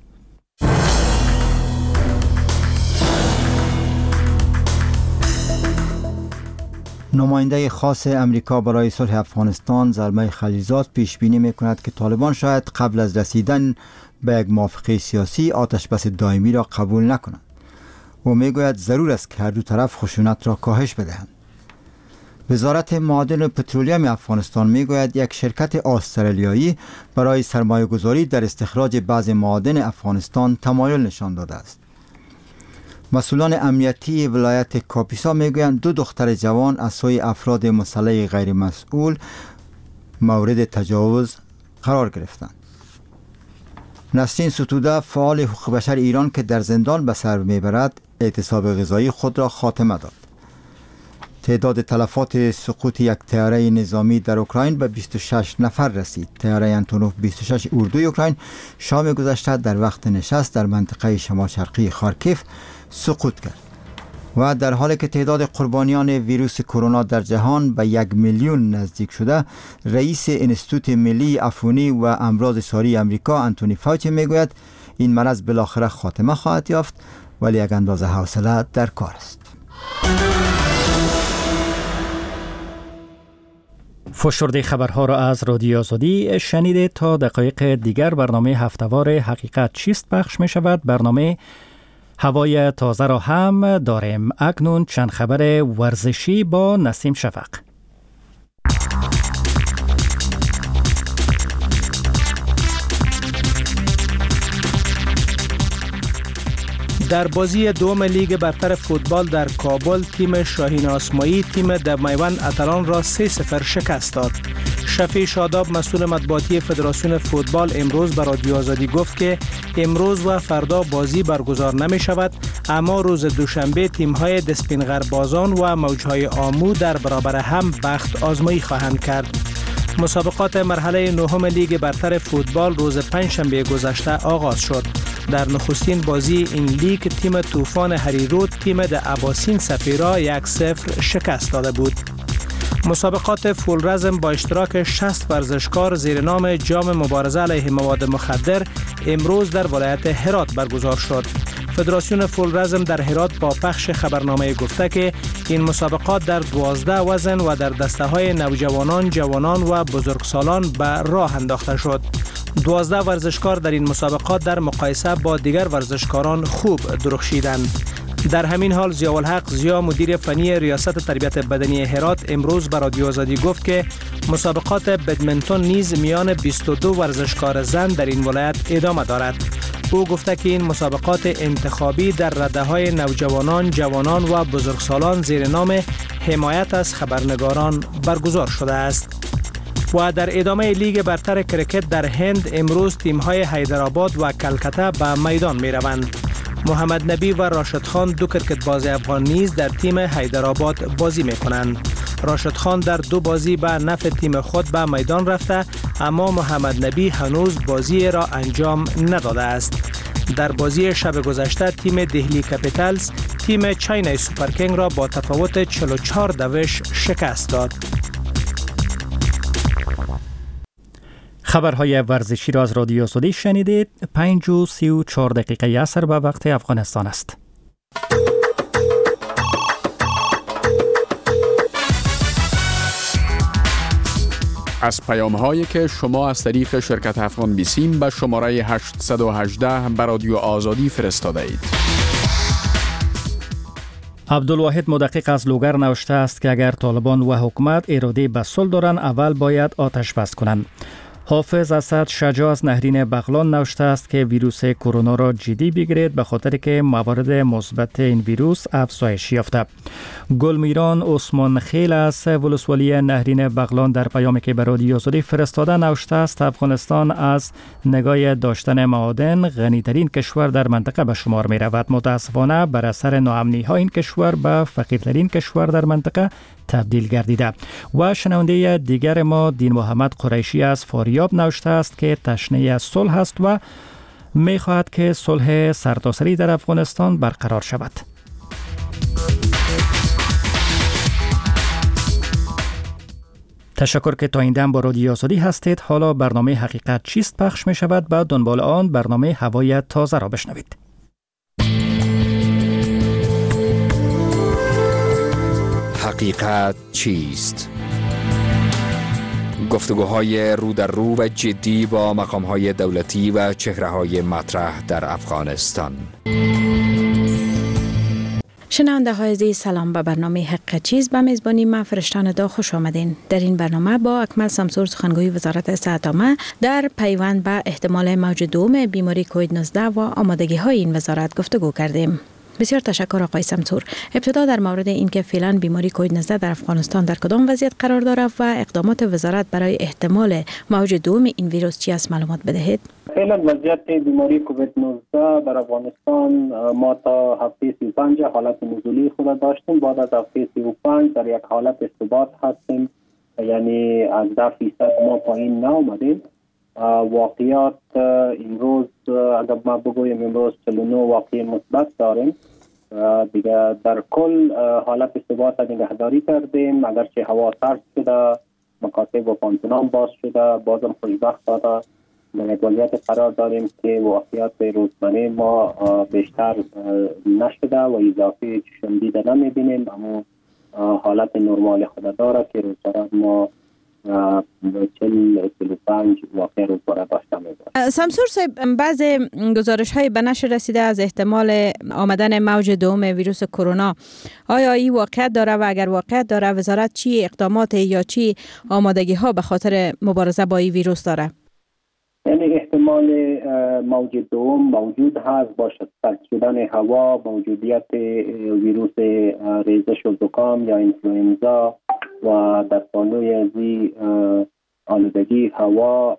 [SPEAKER 14] نماینده خاص امریکا برای صلح افغانستان زلمه خلیلزاد پیش بینی می‌کند که طالبان شاید قبل از رسیدن به یک موافقه سیاسی آتش بس دائمی را قبول نکنند. او میگوید ضرور است که هر دو طرف خشونت را کاهش بدهند. وزارت معادن و پترولیم افغانستان میگوید یک شرکت استرالیایی برای سرمایه گذاری در استخراج بعض معادن افغانستان تمایل نشان داده است. مسئولان امنیتی ولایت کاپیسا میگویند دو دختر جوان از سوی افراد مسلح غیر مسئول مورد تجاوز قرار گرفتند. نسرین ستوده فعال حقوق بشر ایران که در زندان به سر میبرد اعتصاب غذایی خود را خاتمه داد. تعداد تلفات سقوط یک طیاره نظامی در اوکراین به بیست و شش نفر رسید. طیاره انتونوف بیست و شش اردوی اوکراین شام گذشته در وقت نشست در منطقه شمال شرقی خارکیف سقوط کرد. و در حالی که تعداد قربانیان ویروس کرونا در جهان به یک میلیون نزدیک شده، رئیس انستیتوت ملی عفونی و امراض ساری امریکا انتونی فاوچی میگوید این مرض بالاخره خاتمه خواهد یافت، ولی یک اندازه حوصله در کار است.
[SPEAKER 1] فشرده خبرها را از رادیو آزادی شنیده. تا دقایق دیگر برنامه هفته‌وار حقیقت چیست پخش می شود. برنامه هوای تازه را هم داریم. اکنون چند خبر ورزشی با نسیم شفق.
[SPEAKER 2] در بازی دوم لیگ برتر فوتبال در کابل تیم شاهین آسمایی تیم دمیوند اتلان را سه صفر شکست داد. شفیع شاداب مسئول مطبوعاتی فدراسیون فوتبال امروز به رادیو آزادی گفت که امروز و فردا بازی برگزار نمی شود، اما روز دوشنبه تیم های دسپینغربازان و موجهای آمو در برابر هم بخت آزمایی خواهند کرد. مسابقات مرحله نهم لیگ برتر فوتبال روز پنجشنبه گذشته آغاز شد. در نخستین بازی این لیگ تیم طوفان هریرود تیم د اباسین سفیرا یک صفر شکست داده بود. مسابقات فول رزم با اشتراک شصت ورزشکار زیر نام جام مبارزه علیه مواد مخدر امروز در ولایت هرات برگزار شد. فدراسیون فول رزم در هرات با پخش خبرنامه گفته که این مسابقات در دوازده وزن و در دسته های نوجوانان، جوانان و بزرگسالان به راه انداخته شد. دوازده ورزشکار در این مسابقات در مقایسه با دیگر ورزشکاران خوب درخشیدند. در همین حال ضیاءالحق زیا مدیر فنی ریاست تربیت بدنی هرات امروز به رادیو آزادی گفت که مسابقات بدمنتون نیز میان بیست و دو ورزشکار زن در این ولایت ادامه دارد. او گفته که این مسابقات انتخابی در رده‌های نوجوانان، جوانان و بزرگسالان زیر نام حمایت از خبرنگاران برگزار شده است. و در ادامه لیگ برتر کرکت در هند امروز تیم‌های حیدرآباد و کلکته به میدان می‌روند. محمد نبی و راشد خان دو کرکتباز افغان نیز در تیم حیدرآباد بازی می‌کنند. راشد خان در دو بازی به نفع تیم خود به میدان رفته، اما محمد نبی هنوز بازی را انجام نداده است. در بازی شب گذشته تیم دهلی کپیتالز تیم چاینای سوپر کینگ را با تفاوت چهل و چهار دوش شکست داد.
[SPEAKER 1] خبرهای ورزشی را از رادیو آزادی شنیدید. پنج و سی و چهار دقیقه عصر به وقت افغانستان است.
[SPEAKER 11] از پیام هایی که شما از طریق شرکت افغان بیسیم به شماره هشت یک هشت به رادیو آزادی فرستاده اید.
[SPEAKER 1] عبدالواحد مدقق از لوگر نوشته است که اگر طالبان و حکومت اراده به صلح دارند اول باید آتش بس کنند. حافظ اسد شجاع از نهرین بغلان نوشته است که ویروس کرونا را جدی بگیرید به خاطر که موارد مثبت این ویروس افزایش یافته. گلمیران عثمان خیل از ولسوالی نهرین بغلان در پیامی که به رادیو آزادی فرستاده نوشته است افغانستان از نگاه داشتن معادن غنی‌ترین کشور در منطقه به شمار می رود. متاسفانه بر اثر ناامنی ها این کشور به فقیرترین کشور در منطقه تبدیل گردیده. و شنونده دیگر ما دین محمد قریشی از فاریاب نوشته است که تشنه صلح است و می خواهد که صلح سرتاسری در افغانستان برقرار شود. تشکر که تا این دم با رادیو آزادی هستید. حالا برنامه حقیقت چیست پخش می شود. بعد دنبال آن برنامه هوای تازه را بشنوید.
[SPEAKER 8] حقیقت چیست؟ گفتگوهای رو در رو و جدی با مقامهای دولتی و چهره‌های مطرح در افغانستان.
[SPEAKER 9] شنونده های عزیز سلام، به برنامه حقیقت چیست به میزبانی من فرشتان دا خوش آمدین. در این برنامه با اکمل سمسور سخنگوی وزارت صحت عامه در پیوند به احتمال موج دوم بیماری کووید نوزده و آمادگی های این وزارت گفتگو کردیم. بسیار تشکر آقای سمسور. ابتدا در مورد اینکه فعلا بیماری کووید نوزده در افغانستان در کدام وضعیت قرار دارد و اقدامات وزارت برای احتمال موج دوم این ویروس چی است معلومات بدهید.
[SPEAKER 10] فعلا وضعیت بیماری کووید نوزده در افغانستان ما تا هفته سی و پنج حالت نزولی خود داشتیم. بعد از هفته سی و پنج در یک حالت ثبات هستیم، یعنی از ده فیصد ما پایین نآمدیم. واقعیات امروز اگر ما بگویم امروز چهل و نه واقعی مثبت داریم. دیگه در کل حالت ثبات نگهداری کردیم، اگرچه هوا سرد شده، مکاتب و پانتونان باز شده، بازم خوشبختانه در یک وضعیت قرار داریم که واقعیات روزمره ما بیشتر نشده و اضافه چشم دیده نمیبینیم، اما حالت نرمال خود داره که روزمره ما چهل و پنج واقع روزمره داشته می‌باشیم.
[SPEAKER 9] سمسور صاحب، بعض گزارش های به نشر رسیده از احتمال آمدن موج دوم ویروس کرونا، آیا این واقعیت داره و اگر واقعیت داره وزارت چی اقدامات یا چی آمادگی ها به خاطر مبارزه با این ویروس داره؟
[SPEAKER 10] یعنی احتمال موج دوم موجود هست، باشد سرد شدن هوا، موجودیت ویروس ریزش و زکام یا اینفلوئنزا و در پانوی ازی آلودگی هوا،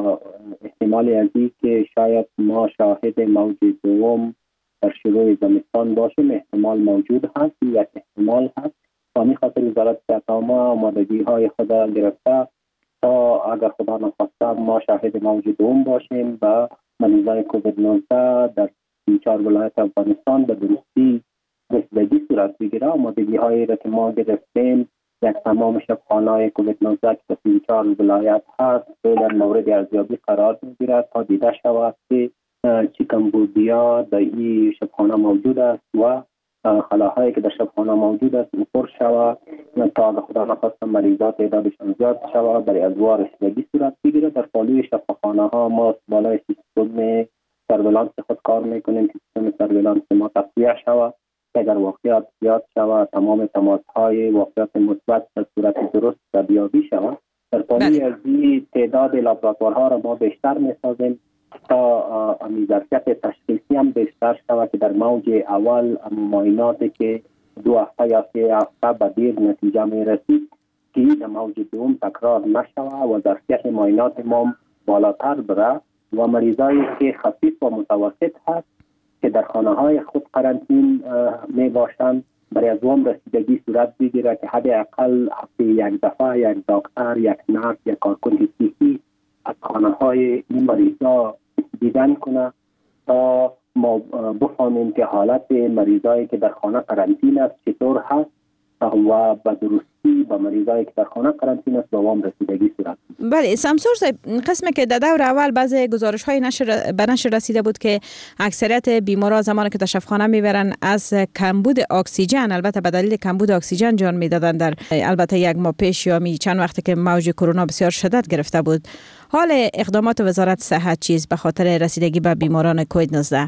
[SPEAKER 10] احتمال ازی که شاید ما شاهد موج دوم در شروع زمستان باشیم احتمال موجود هست. یک احتمال هست و می خاطر وزارت صحت عامه آمادگی های خود گرفته تا اگر خدا نخواسته ما شاهد موج دوم باشیم و مریضای کووید نوزده در سی و چهار ولایت افغانستان به درستی رسیدگی صورت بگیره. آمادگی هایی را که ما گرفتیم، یک تمام شبخانه‌های کووید نوزده که سی و چهار ولایت هست فعلا مورد ارزیابی قرار میگیرد تا دیده شود که چی کمبودیا در این شبخانه موجود است و خلاهایی که در شبخانه موجود است پر شود تا اگر خدا نخواسته مریضات تعدادشان زیاد شود برای ادوار رسیدگی صورت بگیره. در پالوی شبخانه ها ما بالای سیستم سرویلانس خود کار میکنیم که سیستم سرویلانس ما تقویه شود. اگر واقعیات زیاد شود تمام تماس‌های واقعیات مثبت در صورت درست ردیابی شود. در پالوی ارزی تعداد لابراتوارها را ما بیشتر میسازیم تا ظرفیت تشخیصی هم بیشتر شود که در موج اول معایناتی که دو هفته یا سه هفته به دیر نتیجه می رسید که در موج دوم تکرار نشود و ظرفیت معاینات ما بالاتر بره و مریضایی که خفیف و متوسط هست که در خانه های خود قرنطین می باشند برای از وام رسیدگی صورت بگیره که حداقل هفته یک دفعه یک دکتر، یک نرس، یک کارکن حقیقی از خانه های این مریضا دیدن کنه تا ما بفهمیم که حالت مریضایی که در خانه قرنطین است چطور هست و به درستی به مریضایی که در خانه قرنطین است به وام رسیدگی صورت.
[SPEAKER 9] بله سمسور صاحب، قسمی که در دور اول بعض گزارش های نشر به نشر رسیده بود که اکثریت بیمارا زمانی که در شفاخانه میبرن از کمبود اکسیژن، البته به دلیل کمبود اکسیژن جان میدادن در البته یک ماه پیش یا می چند وقتی که موج کرونا بسیار شدت گرفته بود. حال اقدامات وزارت صحت چیست به خاطر رسیدگی به بیماران کووید نوزده؟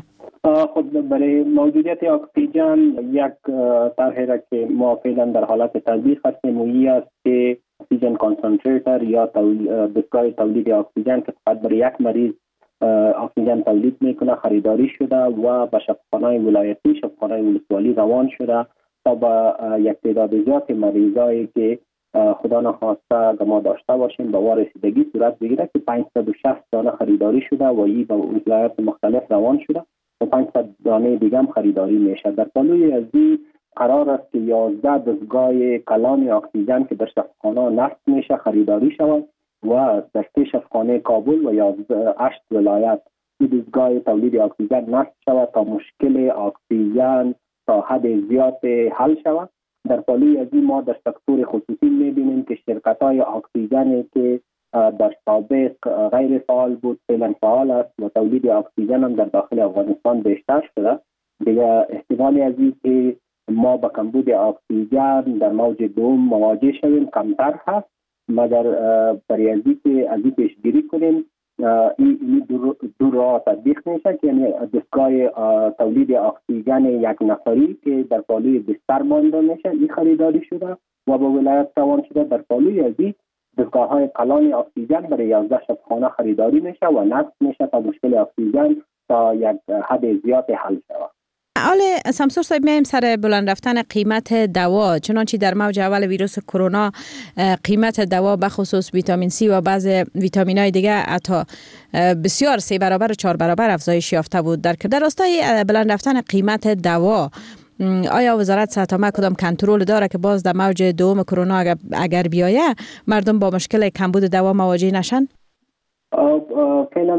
[SPEAKER 10] خب برای موجودیت اکسیژن یک طرحی را که ما فعلا در حالت تطبیق هستیم و است که اکسیژن کانسنتریتر یا دستگاه تولید اکسیژن که فقط برای یک مریض اکسیژن تولید میکنه خریداری شده و به شفاخانه‌های ولایتی، شفاخانه‌های ولسوالی روان شده تا به یک تعداد زیاد مریضایی که خدا نخواسته که ما داشته باشیم به وارسیدگی صورت بگیره که پانصد و شصت دانه خریداری شده و این به ولایات مختلف روان شده و پانصد دانه دیگه هم خریداری میشه. در پالوی از این قرار است که یازده دستگاه کلان اکسیژن که در شفاخانه نصب میشه خریداری شود و در سه شفاخانه کابل و یازده هشت ولایت این دستگاه تولید اکسیژن نصب شود تا مشکل اکسیژن تا حد زیاد حل شود. در پالوی از این ما در سکتور خصوصی میبینیم که شرکت های اکسیژنی که در سابق غیر فعال بود فعلا فعال است و تولید اکسیژن هم در داخل افغانستان بیشتر شده. دیگه احتمالی از این که ما با کمبود اکسیژن در موج دوم مواجه شویم کمتر هست، مگر برای از این که از این پیشگیری کنیم این دو, دو را تطبیق میشه که یعنی دستگاه تولید اکسیژن یک نفری که در پالوی بستر مانده میشه این خریداری شده و به ولایت روان شده. در پالوی از این دستگاه های کلان اکسیژن برای یازده شفاخانه خریداری میشه و نصب میشه تا مشکل اکسیژن تا یک حد زیاد حل شود.
[SPEAKER 9] حال سمسور صاحب میایم سر بلند رفتن قیمت دوا، چنانچه در موج اول ویروس کرونا قیمت دوا به خصوص ویتامین سی و بعض ویتامین های دیگه حتی بسیار سه برابر و چهار برابر افزایش یافته بود. در در راستای بلند رفتن قیمت دوا آیا وزارت صحت عامه کدام کنترل داره که باز در موج دوم کرونا اگر, اگر بیایه مردم با مشکل کمبود دوا مواجه نشن؟
[SPEAKER 10] فعلا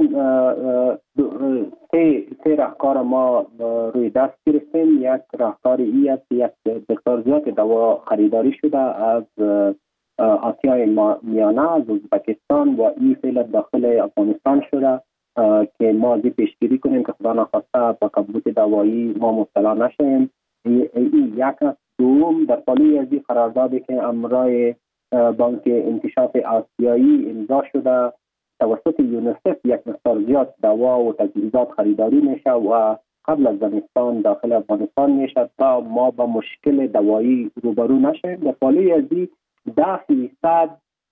[SPEAKER 10] سه سه راهکار ما روی دست گرفتیم. یک راهکار ای است یک مقدار زیاد دوا خریداری شده از آسیای میانه، از ازبکستان و این فعلا داخل افغانستان شده که ما زی پیشگیری کنیم که خدا نخواسته با کمبود دوایی ما مبتلا نشیم. این یک است. دوم در پالوی از این قراردادی که امرای بانک انکشاف آسیایی امضا شده توسط یونیسف یک مقدار زیاد دوا و تجهیزات خریداری میشه و قبل از زمستان داخل افغانستان میشه تا ما با مشکل دوایی روبرو نشیم. در پالوی از این ده فیصد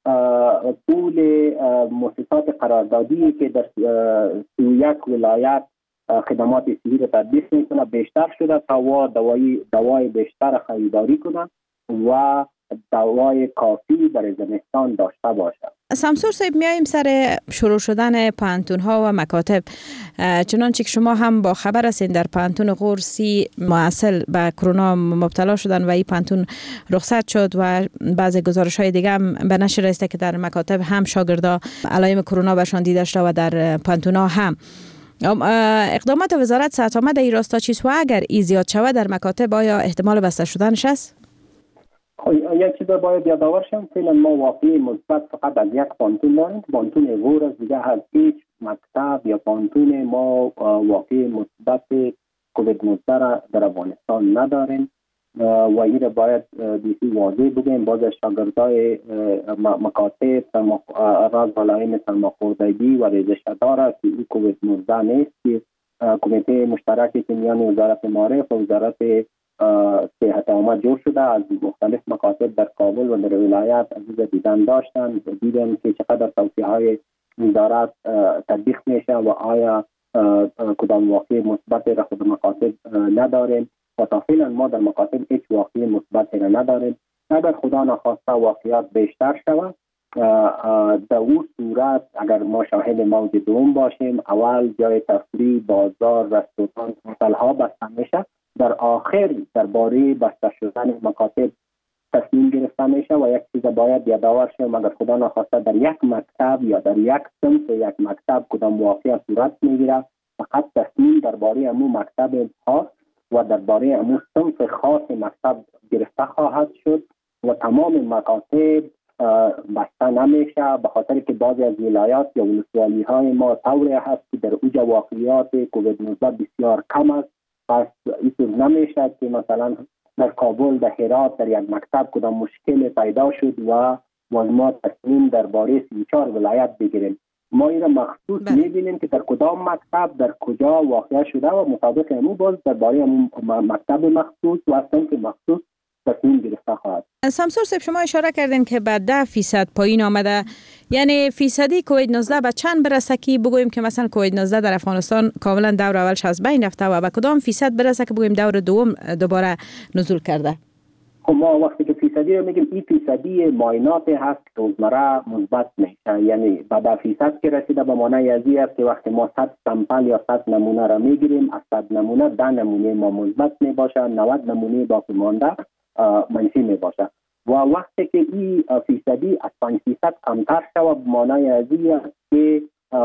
[SPEAKER 10] پول مؤسسات قراردادی که در سی و یک ولایت خدمات صحی را تطبیق میکنه بیشتر شده تا و دوایی دوای بیشتر خریداری کنه و دوای کافی برای زمستان داشته باشد.
[SPEAKER 9] سمسور صاحب میاییم سر شروع شدن پانتون ها و مکاتب، چنانچه که شما هم با خبر هستین در پانتون قرسی معاصل به کرونا مبتلا شدن و این پانتون رخصت شد و بعضی گزارش های دیگه هم به نشر رسیده که در مکاتب هم شاگردا علائم کرونا برشان دیده شده و در پانتون ها هم. اقدامات وزارت صحت عامه در این راستا چیست و اگر ای زیاد شود در مکاتب آیا احتمال بسته شدنش است؟
[SPEAKER 10] یک چیز باید یادآور شم، فعلا ما واقعی مثبت فقط از یک پانتون داریم، پانتون غور از دیگه از هیچ مکتب یا پانتون ما واقعی مثبت کووید نوزده در افغانستان نداریم و این را باید بیسی واضح بگیم. باز شاگردای مکاتب راز علائم سرماخوردگی و ریزش داره که این کووید نوزده نیست که کمیته مشترکی که میان وزارت معارف و وزارت صحت عامه جور شده از مختلف مکاتب در کابل و در ولایت عزیز دیدن داشتن دیدن که چقدر توصیه های وزارت تطبیق میشه و آیا کدام واقعی مثبت را خود مکاتب نداریم و تا فعلا ما در مکاتب هیچ واقعی مثبت را نداریم. اگر خدا نخواسته واقعیات بیشتر شود در اون صورت اگر ما شاهد موج دوم باشیم اول جای تفریح، بازار، رستوران، هتل ها بسته میشه، در آخر درباره بسته شدن مکاتب تصمیم گرفته میشه و یک چیز باید یادآور شیم اگر خدا نخواسته در یک مکتب یا در یک صنف یک مکتب کدام واقعه صورت میگیره فقط تصمیم درباره امو مکتب خاص و درباره امو صنف خاص مکتب گرفته خواهد شد و تمام مکاتب بسته نمیشه به خاطر که بعضی از ولایات یا ولسوالی های ما طوری هست که در اوج واقعیات کووید نوزده بسیار کم است. پس اینطور نمیشه که مثلا در کابل، در هرات، در یک مکتب کدام مشکل پیدا شد و ما تصمیم درباره سی و چهار ولایت بگیریم. ما این را مخصوص میبینیم که در کدام مکتب در کجا واقع شده و مطابق امو باز در باره مکتب مخصوص و صنف مخصوص تصمیم گرفته خواهد.
[SPEAKER 9] سمسور صاحب شما اشاره کردین که به ده فیصد پایین آمده، یعنی فیصدی کووید نوزده به چند برسه که بگوییم که مثلا کووید نوزده در افغانستان کاملا دور اولش از بین رفته و به کدام فیصد برسه که بگوییم دور دوم دوباره نزول کرده؟
[SPEAKER 10] خب ما وقتی که فیصدی رو میگیم این فیصدی معاینات هست که روزمره مثبت میشه، یعنی به ده فیصد که رسیده به معنی ازی است که وقتی ما صد سامپل یا صد نمونه را میگیریم از صد نمونه ده نمونه ما مثبت میباشه، نود نمونه باقی مانده منفی میباشه و وقتی که این فیصدی از پنج فیصد کمتر شود به معنی ازی است که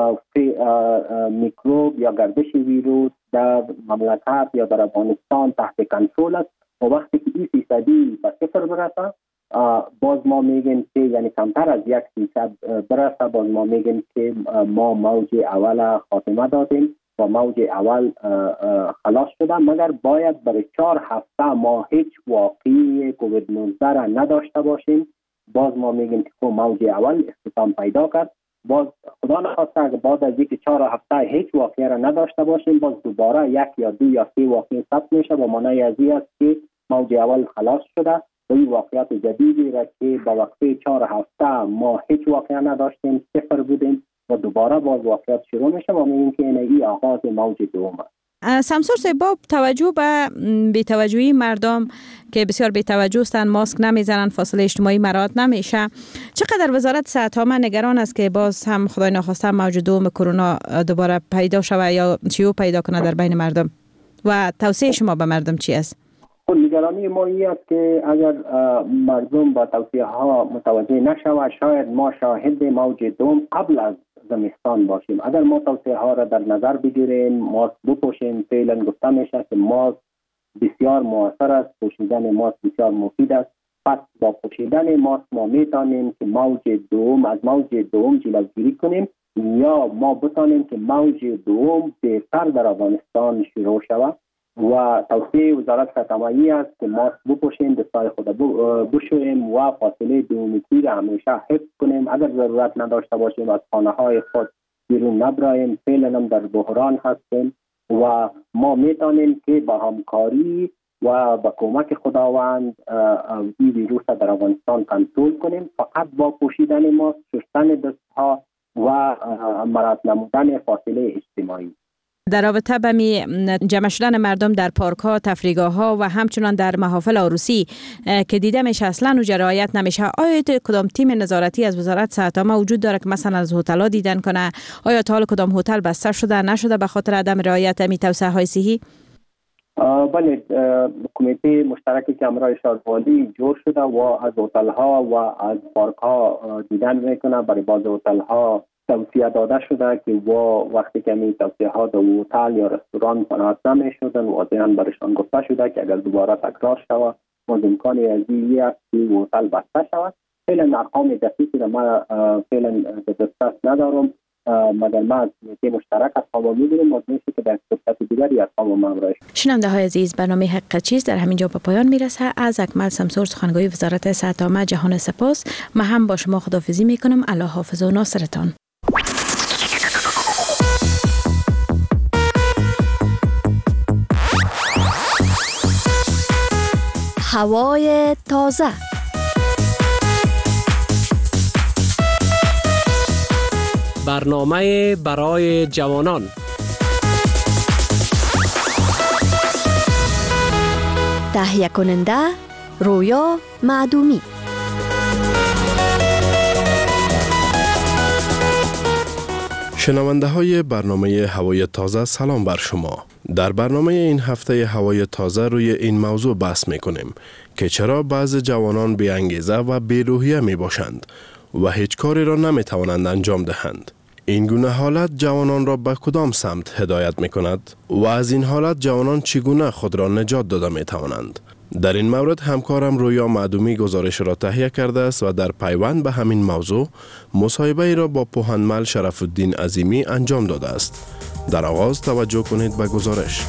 [SPEAKER 10] میکروب یا گردش ویروس در مملکت یا در افغانستان تحت کنترل است و وقتی که این فیصدی به صفر برسه باز ما میگیم که یعنی کمتر از یک فیصد برسه باز ما میگیم که ما موج اول خاتمه دادیم و موج اول خلاص شده، مگر باید برای چهار هفته ما هیچ واقعی کووید نوزده را نداشته باشیم. باز ما میگیم که موج اول اختتام پیدا کرد، باز خدا نخواسته اگر بعد از اینکه چهار هفته هیچ واقعی را نداشته باشیم باز دوباره یک یا دو یا سه واقعی ثبت میشه و معنی از این است که موج اول خلاص شده و این واقعیت جدیدی را که با وقفه چهار هفته ما هیچ واقعی نداشتیم، صفر بودیم و دوباره باز واقعیت شروع میشه و میگیم که این آغاز موج دوم است.
[SPEAKER 9] سمسور صاحب با توجه به بی‌توجهی مردم که بسیار بی‌توجه هستند، ماسک نمیزنن، فاصله اجتماعی مراعات نمیشه، چقدر وزارت صحت عامه نگران است که باز هم خدای ناخواسته موج دوم کرونا دوباره پیدا شود یا شیوع پیدا کنه در بین مردم و توصیه شما به مردم چی است؟
[SPEAKER 10] نگرانی ما این است که اگر مردم با توصیه ها متوجه نشود شاید ما شاهد موج دوم قبل از زمستان باشیم. اگر ما توصیه ها را در نظر بگیریم، ماسک بپوشیم، فعلا گفته میشه که ماسک بسیار موثر است، پوشیدن ماسک بسیار مفید است، پس با پوشیدن ماسک ما میتونیم که موج دوم از موج دوم جلوگیری کنیم یا ما بتانیم که موج دوم دیرتر در افغانستان شروع شود و توصیه وزارت صحت عامه است که ماسک بپوشیم، دستای خود بشوییم و فاصله دو متری را همیشه حفظ کنیم. اگر ضرورت نداشته باشیم از خانه های خود بیرون نبراییم، فعلا هم در بحران هستیم و ما میتونیم که با همکاری و با کمک خداوند این ویروس را در افغانستان کنترل کنیم، فقط با پوشیدن ماسک، شستن دستها و مراعات نمودن فاصله اجتماعی.
[SPEAKER 9] در رابطه با جمع شدن مردم در پارک ها، تفریحگاه ها و همچنان در محافل عروسی که دیده میشه اصلا و رعایت نمیشه، آیا کدام تیم نظارتی از وزارت صحت عامه وجود داره که مثلا از هتل ها دیدن کنه؟ آیا تا حال کدام هتل بسته شده نشده به خاطر عدم رعایت می توصیه های صحی؟
[SPEAKER 10] بله، کمیته مشترک که امرای شهرداری جور شده و از هتل ها و از پارک ها دیدن میکنه. برای بعض هتل ها توصیه داده شده که و وقتی که می توصیه ها در هتل یا رستوران قناعت نمی شدن و واضحاً برشان گفته شده که اگر دوباره تکرار شود باز امکانی ازی است که هتل بسته شود. فعلا ارقام دقیقی را ما فعلا به دسترس ندارم، مگر ما از کمیته مشترک ارقام می‌گیریم و میشه که در فرصت دیگری ارقام ما همراهش.
[SPEAKER 9] شنونده های عزیز، برنامه حق چیز در همین جا به پایان میرسه. از اکمل سمسور سخنگوی وزارت صحت عامه جهان سپاس. ما هم با شما خداحافظی میکنم. الله حافظ و ناصرتان.
[SPEAKER 7] هوای تازه.
[SPEAKER 2] برنامه برای جوانان.
[SPEAKER 7] تهیه کننده رویا معدومی.
[SPEAKER 12] شنونده های برنامه هوای تازه، سلام بر شما. در برنامه این هفته هوای تازه روی این موضوع بحث می کنیم که چرا بعض جوانان بی انگیزه و بی روحیه می باشند و هیچ کاری را نمی توانند انجام دهند. این گونه حالت جوانان را به کدام سمت هدایت می کند و از این حالت جوانان چگونه خود را نجات داده می توانند؟ در این مورد همکارم رویا معدومی گزارش را تهیه کرده است و در پیوند به همین موضوع مصاحبه ای را با پوهنمل شرف الدین عظیمی انجام داده است. در آغاز توجه کنید به گزارش.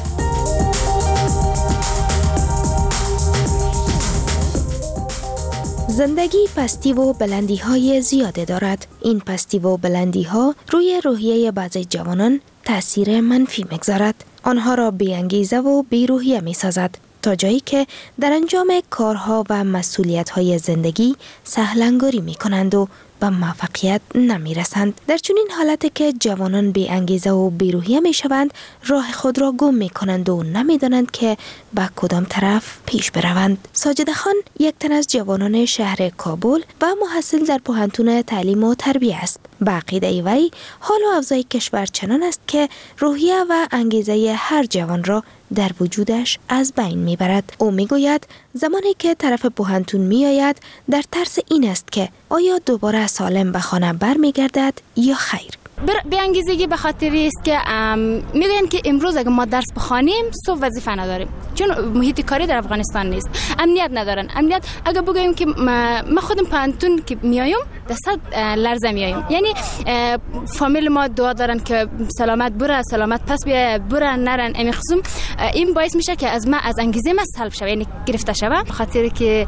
[SPEAKER 7] زندگی پستی و بلندی های زیاده دارد. این پستی و بلندی ها روی روحیه بعضی جوانان تأثیر منفی میگذارد. آنها را بی‌انگیزه و بی‌روحیه می‌سازد تا جایی که در انجام کارها و مسئولیت‌های زندگی سهل‌انگاری می‌کنند و به موفقیت نمی‌رسند. در چنین حالتی که جوانان بی‌انگیزه و بی‌روحیه می‌شوند، راه خود را گم می‌کنند و نمی‌دانند که به کدام طرف پیش بروند. ساجد خان یک تن از جوانان شهر کابل و محصل در پوهنتون تعلیم و تربیه است. به عقیده وی حال و اوضاع کشور چنان است که روحیه و انگیزه هر جوان را در وجودش از بین میبرد. او میگوید زمانی که طرف پوهنتون میآید در ترس این است که آیا دوباره سالم به خانه برمیگردد یا خیر.
[SPEAKER 6] به انگیزگی به خاطر است که میگن که امروز اگه ما درس بخوانیم صبح وظیفه نداریم، چون محیط کاری در افغانستان نیست، امنیت ندارن. امنیت اگه بگویم که ما خودم پانتون که میایم دست لرزه میایم، یعنی فامیل ما دعا دارن که سلامت بره، سلامت پس بیا، بره نرن. امی خصوم این باعث میشه که از ما از انگیزه ما سلب شه، یعنی گرفته شه، به خاطر که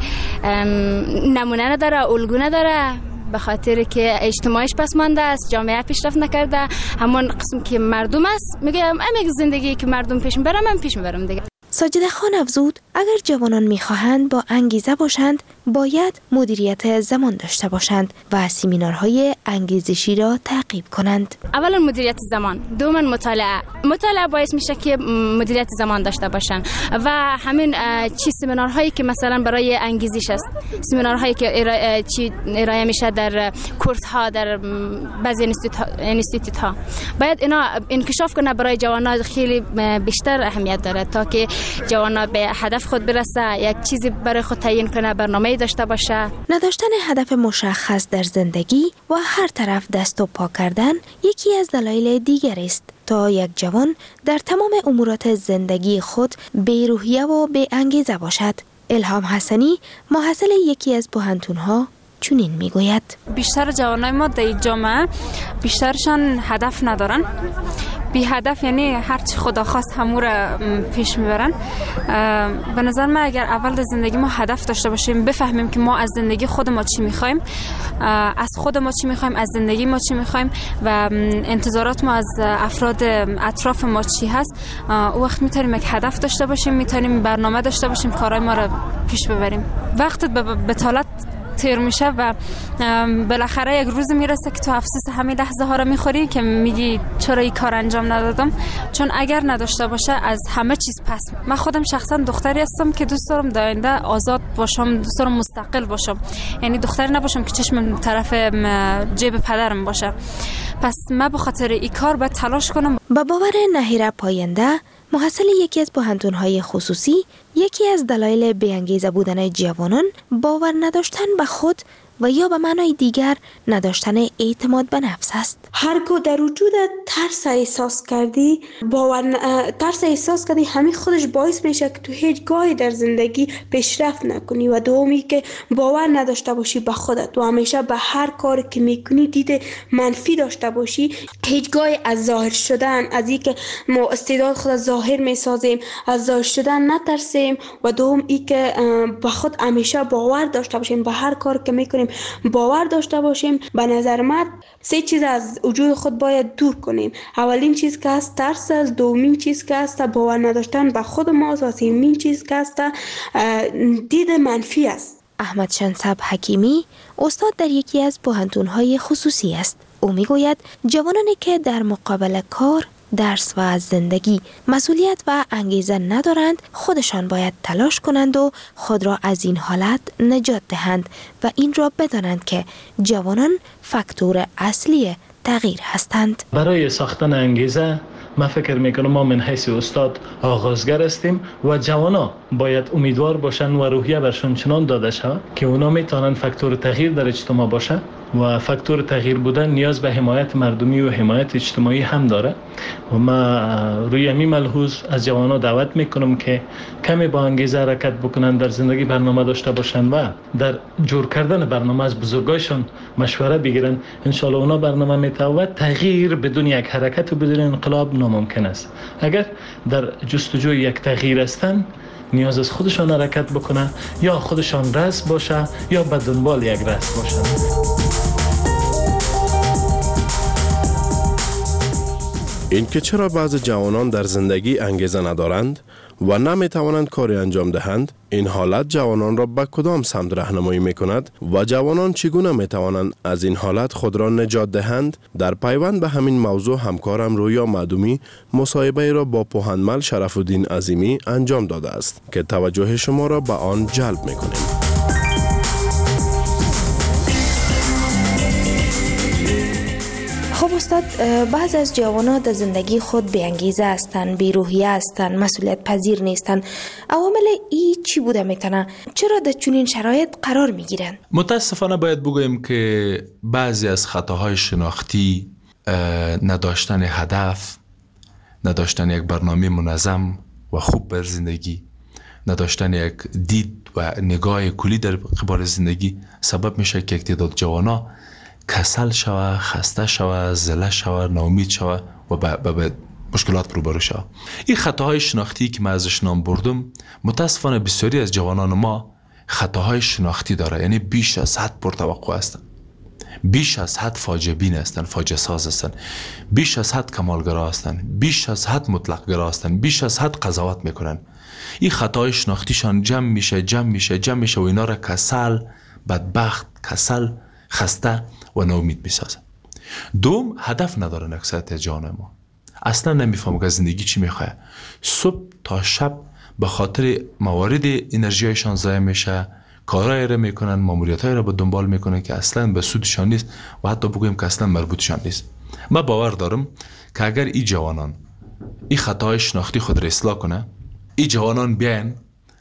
[SPEAKER 6] نمونه نداره، الگو نداره، به خاطر که اجتماعیش پسمانده است، جامعه پیشرفت نکرده. همون قسم که مردم است، میگم امی زندگی که مردم پیش میبرم من پیش میبرم دیگه.
[SPEAKER 7] ساجد خان افزود اگر جوانان میخواهند با انگیزه باشند باید مدیریت زمان داشته باشند و سمینارهای انگیزشی را تعقیب کنند.
[SPEAKER 6] اولا مدیریت زمان، دوما مطالعه. مطالعه باعث میشه که مدیریت زمان داشته باشند و همین چی سمینارهایی که مثلا برای انگیزش است، سمینارهایی که ارائه چی ارائه میشه در کورس ها، در بعضی انستیتوت ها، باید اینا انکشاف کنه برای جوانان. خیلی بیشتر اهمیت داره تا که جوانا به هدف خود برسه، یک چیزی برای خود تعیین کنه، برنامه‌ای داشته باشه.
[SPEAKER 7] نداشتن هدف مشخص در زندگی و هر طرف دست و پا کردن یکی از دلایل دیگر است تا یک جوان در تمام امورات زندگی خود بی‌روحیه و بی‌انگیزه باشد. الهام حسنی محصل یکی از پوهنتون‌ها چنین میگوید:
[SPEAKER 13] بیشتر جوانای ما در جامعه بیشترشان هدف ندارن، بی هدف، یعنی هر چی خدا خواست همو را پیش میبرن. به نظر من اگر اول در زندگی ما هدف داشته باشیم، بفهمیم که ما از زندگی خود ما چی میخوایم، از خود ما چی میخوایم، از زندگی ما چی میخوایم و انتظارات ما از افراد اطراف ما چی هست، او وقت میتونیم یک هدف داشته باشیم، میتونیم برنامه داشته باشیم، کارهای ما را پیش ببریم. وقتت به بتالت تیر میشه و بالاخره یک روز میرسه که تو افسوس همین لحظه ها رو میخوری که میگی چرا این کار انجام ندادم. چون اگر نداشته باشه از همه چیز پس. من خودم شخصا دختری هستم که دوست دارم در آینده آزاد باشم، دوست دارم مستقل باشم، یعنی دختری نباشم که چشم طرف جیب پدرم باشه. پس من به خاطر این کار باید تلاش کنم.
[SPEAKER 7] با باور نهیره پاینده، محصل یکی از پوهنتون‌های خصوصی، یکی از دلایل بی‌انگیزه بودن جوانان باور نداشتن به خود و یا به معنای دیگر نداشتن اعتماد به نفس است.
[SPEAKER 15] هرگاه در وجودت ترس احساس کردی، باور ترس احساس کردی، همین خودش باعث میشه که تو هیچ گاهی در زندگی پیشرفت نکنی و دومی که باور نداشته باشی به خودت و همیشه به هر کاری که میکنی دید منفی داشته باشی. هیچ گاهی از ظاهر شدن، از اینکه ما استعداد خود ظاهر میسازیم، از ظاهر شدن نترسیم و دوم ای که به خود همیشه باور داشته باشیم، به هر کاری که میکنیم باور داشته باشیم. به نظر من سه چیز از وجود خود باید دور کنیم. اولین چیز که است ترس است، دومین چیز که است باور نداشتن به خود ماست و سومین چیز که است دید منفی است.
[SPEAKER 7] احمد شنصب حکیمی استاد در یکی از پوهنتون‌های خصوصی است. او میگوید جوانانی که در مقابل کار، درس و زندگی مسئولیت و انگیزه ندارند خودشان باید تلاش کنند و خود را از این حالت نجات دهند و این را بدانند که جوانان فاکتور اصلی تغییر هستند.
[SPEAKER 24] برای ساختن انگیزه من فکر میکنم ما من حیث استاد آغازگر هستیم و جوانا باید امیدوار باشن و روحیه برشون چنان داده شود که اونا میتونن فاکتور تغییر در اجتماع باشه و فاکتور تغییر بودن نیاز به حمایت مردمی و حمایت اجتماعی هم داره و ما روی همین ملحوظ از جوانا دعوت میکنم که کمی با انگیزه حرکت بکنن، در زندگی برنامه داشته باشن و در جور کردن برنامه از بزرگایشون مشوره بگیرن. انشالله اونا برنامه میتونه. تغییر بدون یک حرکت و بدون انقلاب ناممکن است. اگر در جستجوی یک تغییر هستن نیاز از خودشان حرکت بکنه، یا خودشان رس باشه یا به دنبال یک رس باشه.
[SPEAKER 12] این که چرا بعض جوانان در زندگی انگیزه ندارند و نمی توانند کاری انجام دهند، این حالت جوانان را به کدام سمت راهنمایی می کند و جوانان چگونه می توانند از این حالت خود را نجات دهند؟ در پیوند به همین موضوع همکارم رویا معدومی مصاحبه را با پوهنمل شرف الدین عظیمی انجام داده است که توجه شما را به آن جلب می کنیم.
[SPEAKER 7] خب استاد، بعض از جوانان در زندگی خود بی انگیزه هستند، بی روحیه هستند، مسئولیت پذیر نیستند. عوامل ای چی بوده میتونه؟ چرا در چنین شرایط قرار میگیرند؟
[SPEAKER 16] متاسفانه باید بگوییم که بعضی از خطاهای شناختی، نداشتن هدف، نداشتن یک برنامه منظم و خوب بر زندگی، نداشتن یک دید و نگاه کلی در قبال زندگی سبب میشه که یک تعداد جوانا کسل شوه، خسته شوه، زله شوه، ناامید شوه و به, به مشکلات روبرو شوه. این خطاهای شناختی که من ازش نام بردم، متاسفانه بسیاری از جوانان ما خطاهای شناختی داره، یعنی بیش از حد پرتوقع هستن، بیش از حد فاجعه بین هستن، فاجعه ساز هستن، بیش از حد کمالگرا هستن، بیش از حد مطلق گرا هستن، بیش از حد قضاوت میکنن. این خطاهای شناختیشان جمع میشه جمع میشه جمع میشه و اینا را کسل، بدبخت، کسل، خسته و ناامید میسازه. دوم، هدف ندارن اکثریت جوانان ما. اصلا نمیفهمن که زندگی چی میخواد. صبح تا شب به خاطر موارد انرژیشان ضایع میشه، کارهایی را میکنن، ماموریتایی را به دنبال میکنن که اصلا به سودشان نیست و حتی بگویم که اصلا مربوطشان نیست. من باور دارم که اگر این جوانان این خطاهای شناختی خود را اصلاح کنه، این جوانان بیاین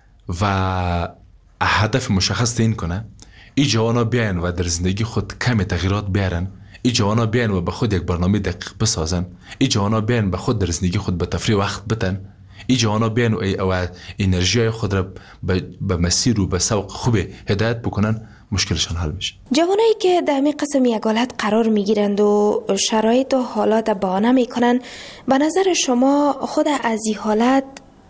[SPEAKER 16] و هدف مشخص تعیین کنه، این جوانا بیاین و در زندگی خود کمی تغییرات بیارن، این جوانا بیاین و به خود یک برنامه دقیق بسازن، این جوانا بیاین به خود در زندگی خود به تفریح وقت بدن، این جوانا بیاین و انرژی خود را به مسیر و به سوق خوب هدایت بکنن، مشکلشان حل میشه.
[SPEAKER 7] جوانایی که در همین قسم یک حالت قرار میگیرند و شرایط و حالات بهانه میکنن، به نظر شما خود از این حالت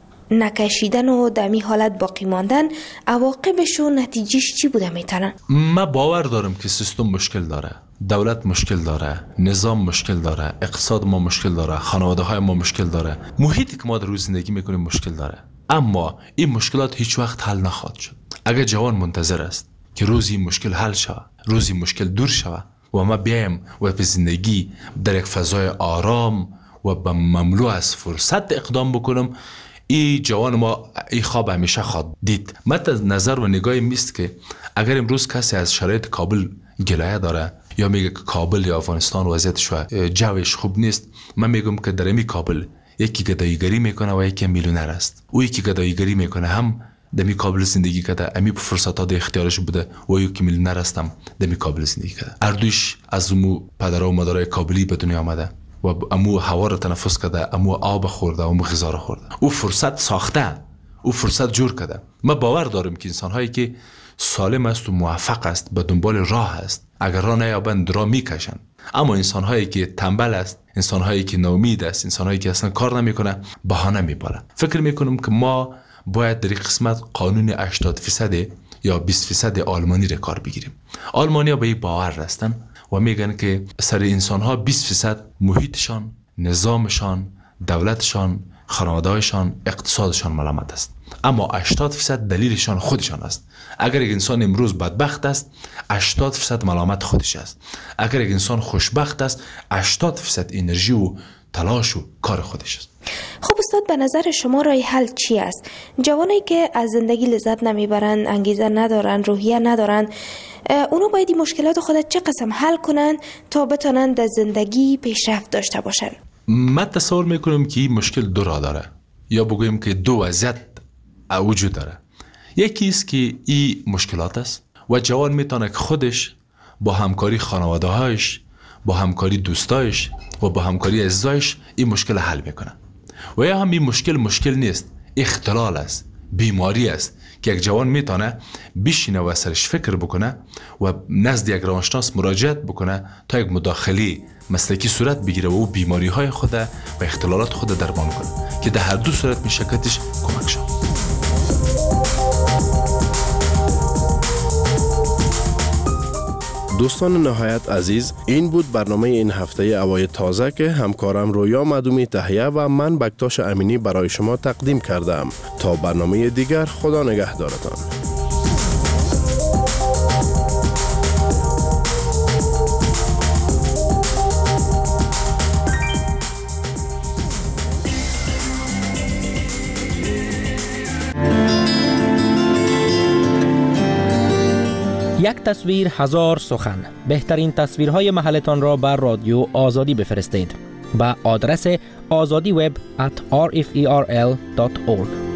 [SPEAKER 7] نکشیدن و در این حالت باقی ماندن، عواقبش و نتیجهش چی بوده میتونه؟
[SPEAKER 16] من باور دارم که سیستم مشکل داره، دولت مشکل داره، نظام مشکل داره، اقتصاد ما مشکل داره، خانواده های ما مشکل داره، محیطی که ما در روز زندگی میکنیم مشکل داره. اما این مشکلات هیچ وقت حل نخواهد شد. اگر جوان منتظر است که روزی مشکل حل شود، روزی مشکل دور شود و ما بیایم و به زندگی در یک فضای آرام و به مملو از فرصت اقدام بکنم، ای جوان ما ای خواب همیشه خواهد دید. من نظر و نگاهی میست که اگر امروز کسی از شرایط کابل گلایه داره یا میگه که کابل یا افغانستان وضعیتش و جوش خوب نیست، من میگم که در امی کابل یکی گداییگری میکنه و یکی میلیونر است. او یکی گداییگری میکنه هم در می کابل زندگی کرده، امی فرصتات اختیارش بوده و یکی میلیونر هستم در می کابل زندگی کرده. اردوش از مو پدر و مادرای کابلی به دنیا آمده و امو هوا را تنفس کرده، امو آب خورده، امو غذا را خورده. او فرصت ساخته، او فرصت جور کرده. من باور دارم که انسان هایی که سالم است و موفق است به دنبال راه است، اگر راه نیابند راه میکشند. اما انسان هایی که تنبل است، انسان هایی که ناامید است، انسان هایی که اصلا کار نمیکنه، بهانه میبره. فکر میکنم که ما باید در این قسمت قانون هشتاد فیصد یا بیست فیصد آلمانی را کار بگیریم. آلمانی ها به این باور هستن و میگن که سر انسان ها بیست فیصد محیطشان، نظامشان، دولتشان، خانواده‌هایشان، اقتصادشان ملامت است، اما هشتاد فیصد دلیلشان خودشان است. اگر یک انسان امروز بدبخت است، هشتاد فیصد ملامت خودش است. اگر یک انسان خوشبخت است، هشتاد فیصد انرژی و تلاش و کار خودش است.
[SPEAKER 7] خب استاد، به نظر شما راه حل چی است؟ جوانی که از زندگی لذت نمیبرند، انگیزه ندارند، روحیه ندارند، اونا باید این مشکلات خود چه قسم حل کنند تا بتونن در زندگی پیشرفت داشته باشند؟
[SPEAKER 16] من تصور میکنم که این مشکل دو راه داره، یا بگویم که دو وضعیت وجود داره. یکی است که این مشکلات است و جوان میتونه که خودش با همکاری خانواده‌هاش، با همکاری دوستایش و با همکاری عزیزایش این مشکل حل میکنه. و یا هم این مشکل مشکل نیست، اختلال است، بیماری است که یک جوان میتونه بشینه و سرش فکر بکنه و نزد یک روانشناس مراجعت بکنه تا یک مداخله مسلکی صورت بگیره و او بیماری های خود و اختلالات خود درمان کنه که در هر دو صورت میشه کتش کمک شد.
[SPEAKER 12] دوستان نهایت عزیز، این بود برنامه این هفته هوای تازه که همکارم رویا مدومی تهیه و من بکتاش امینی برای شما تقدیم کردم. تا برنامه دیگر، خدا نگهدارتان.
[SPEAKER 3] یک تصویر هزار سخن. بهترین تصویرهای محلتان را بر رادیو آزادی بفرستید. با آدرس آزادی وب ات آر اف ای آر ال دات اورگ.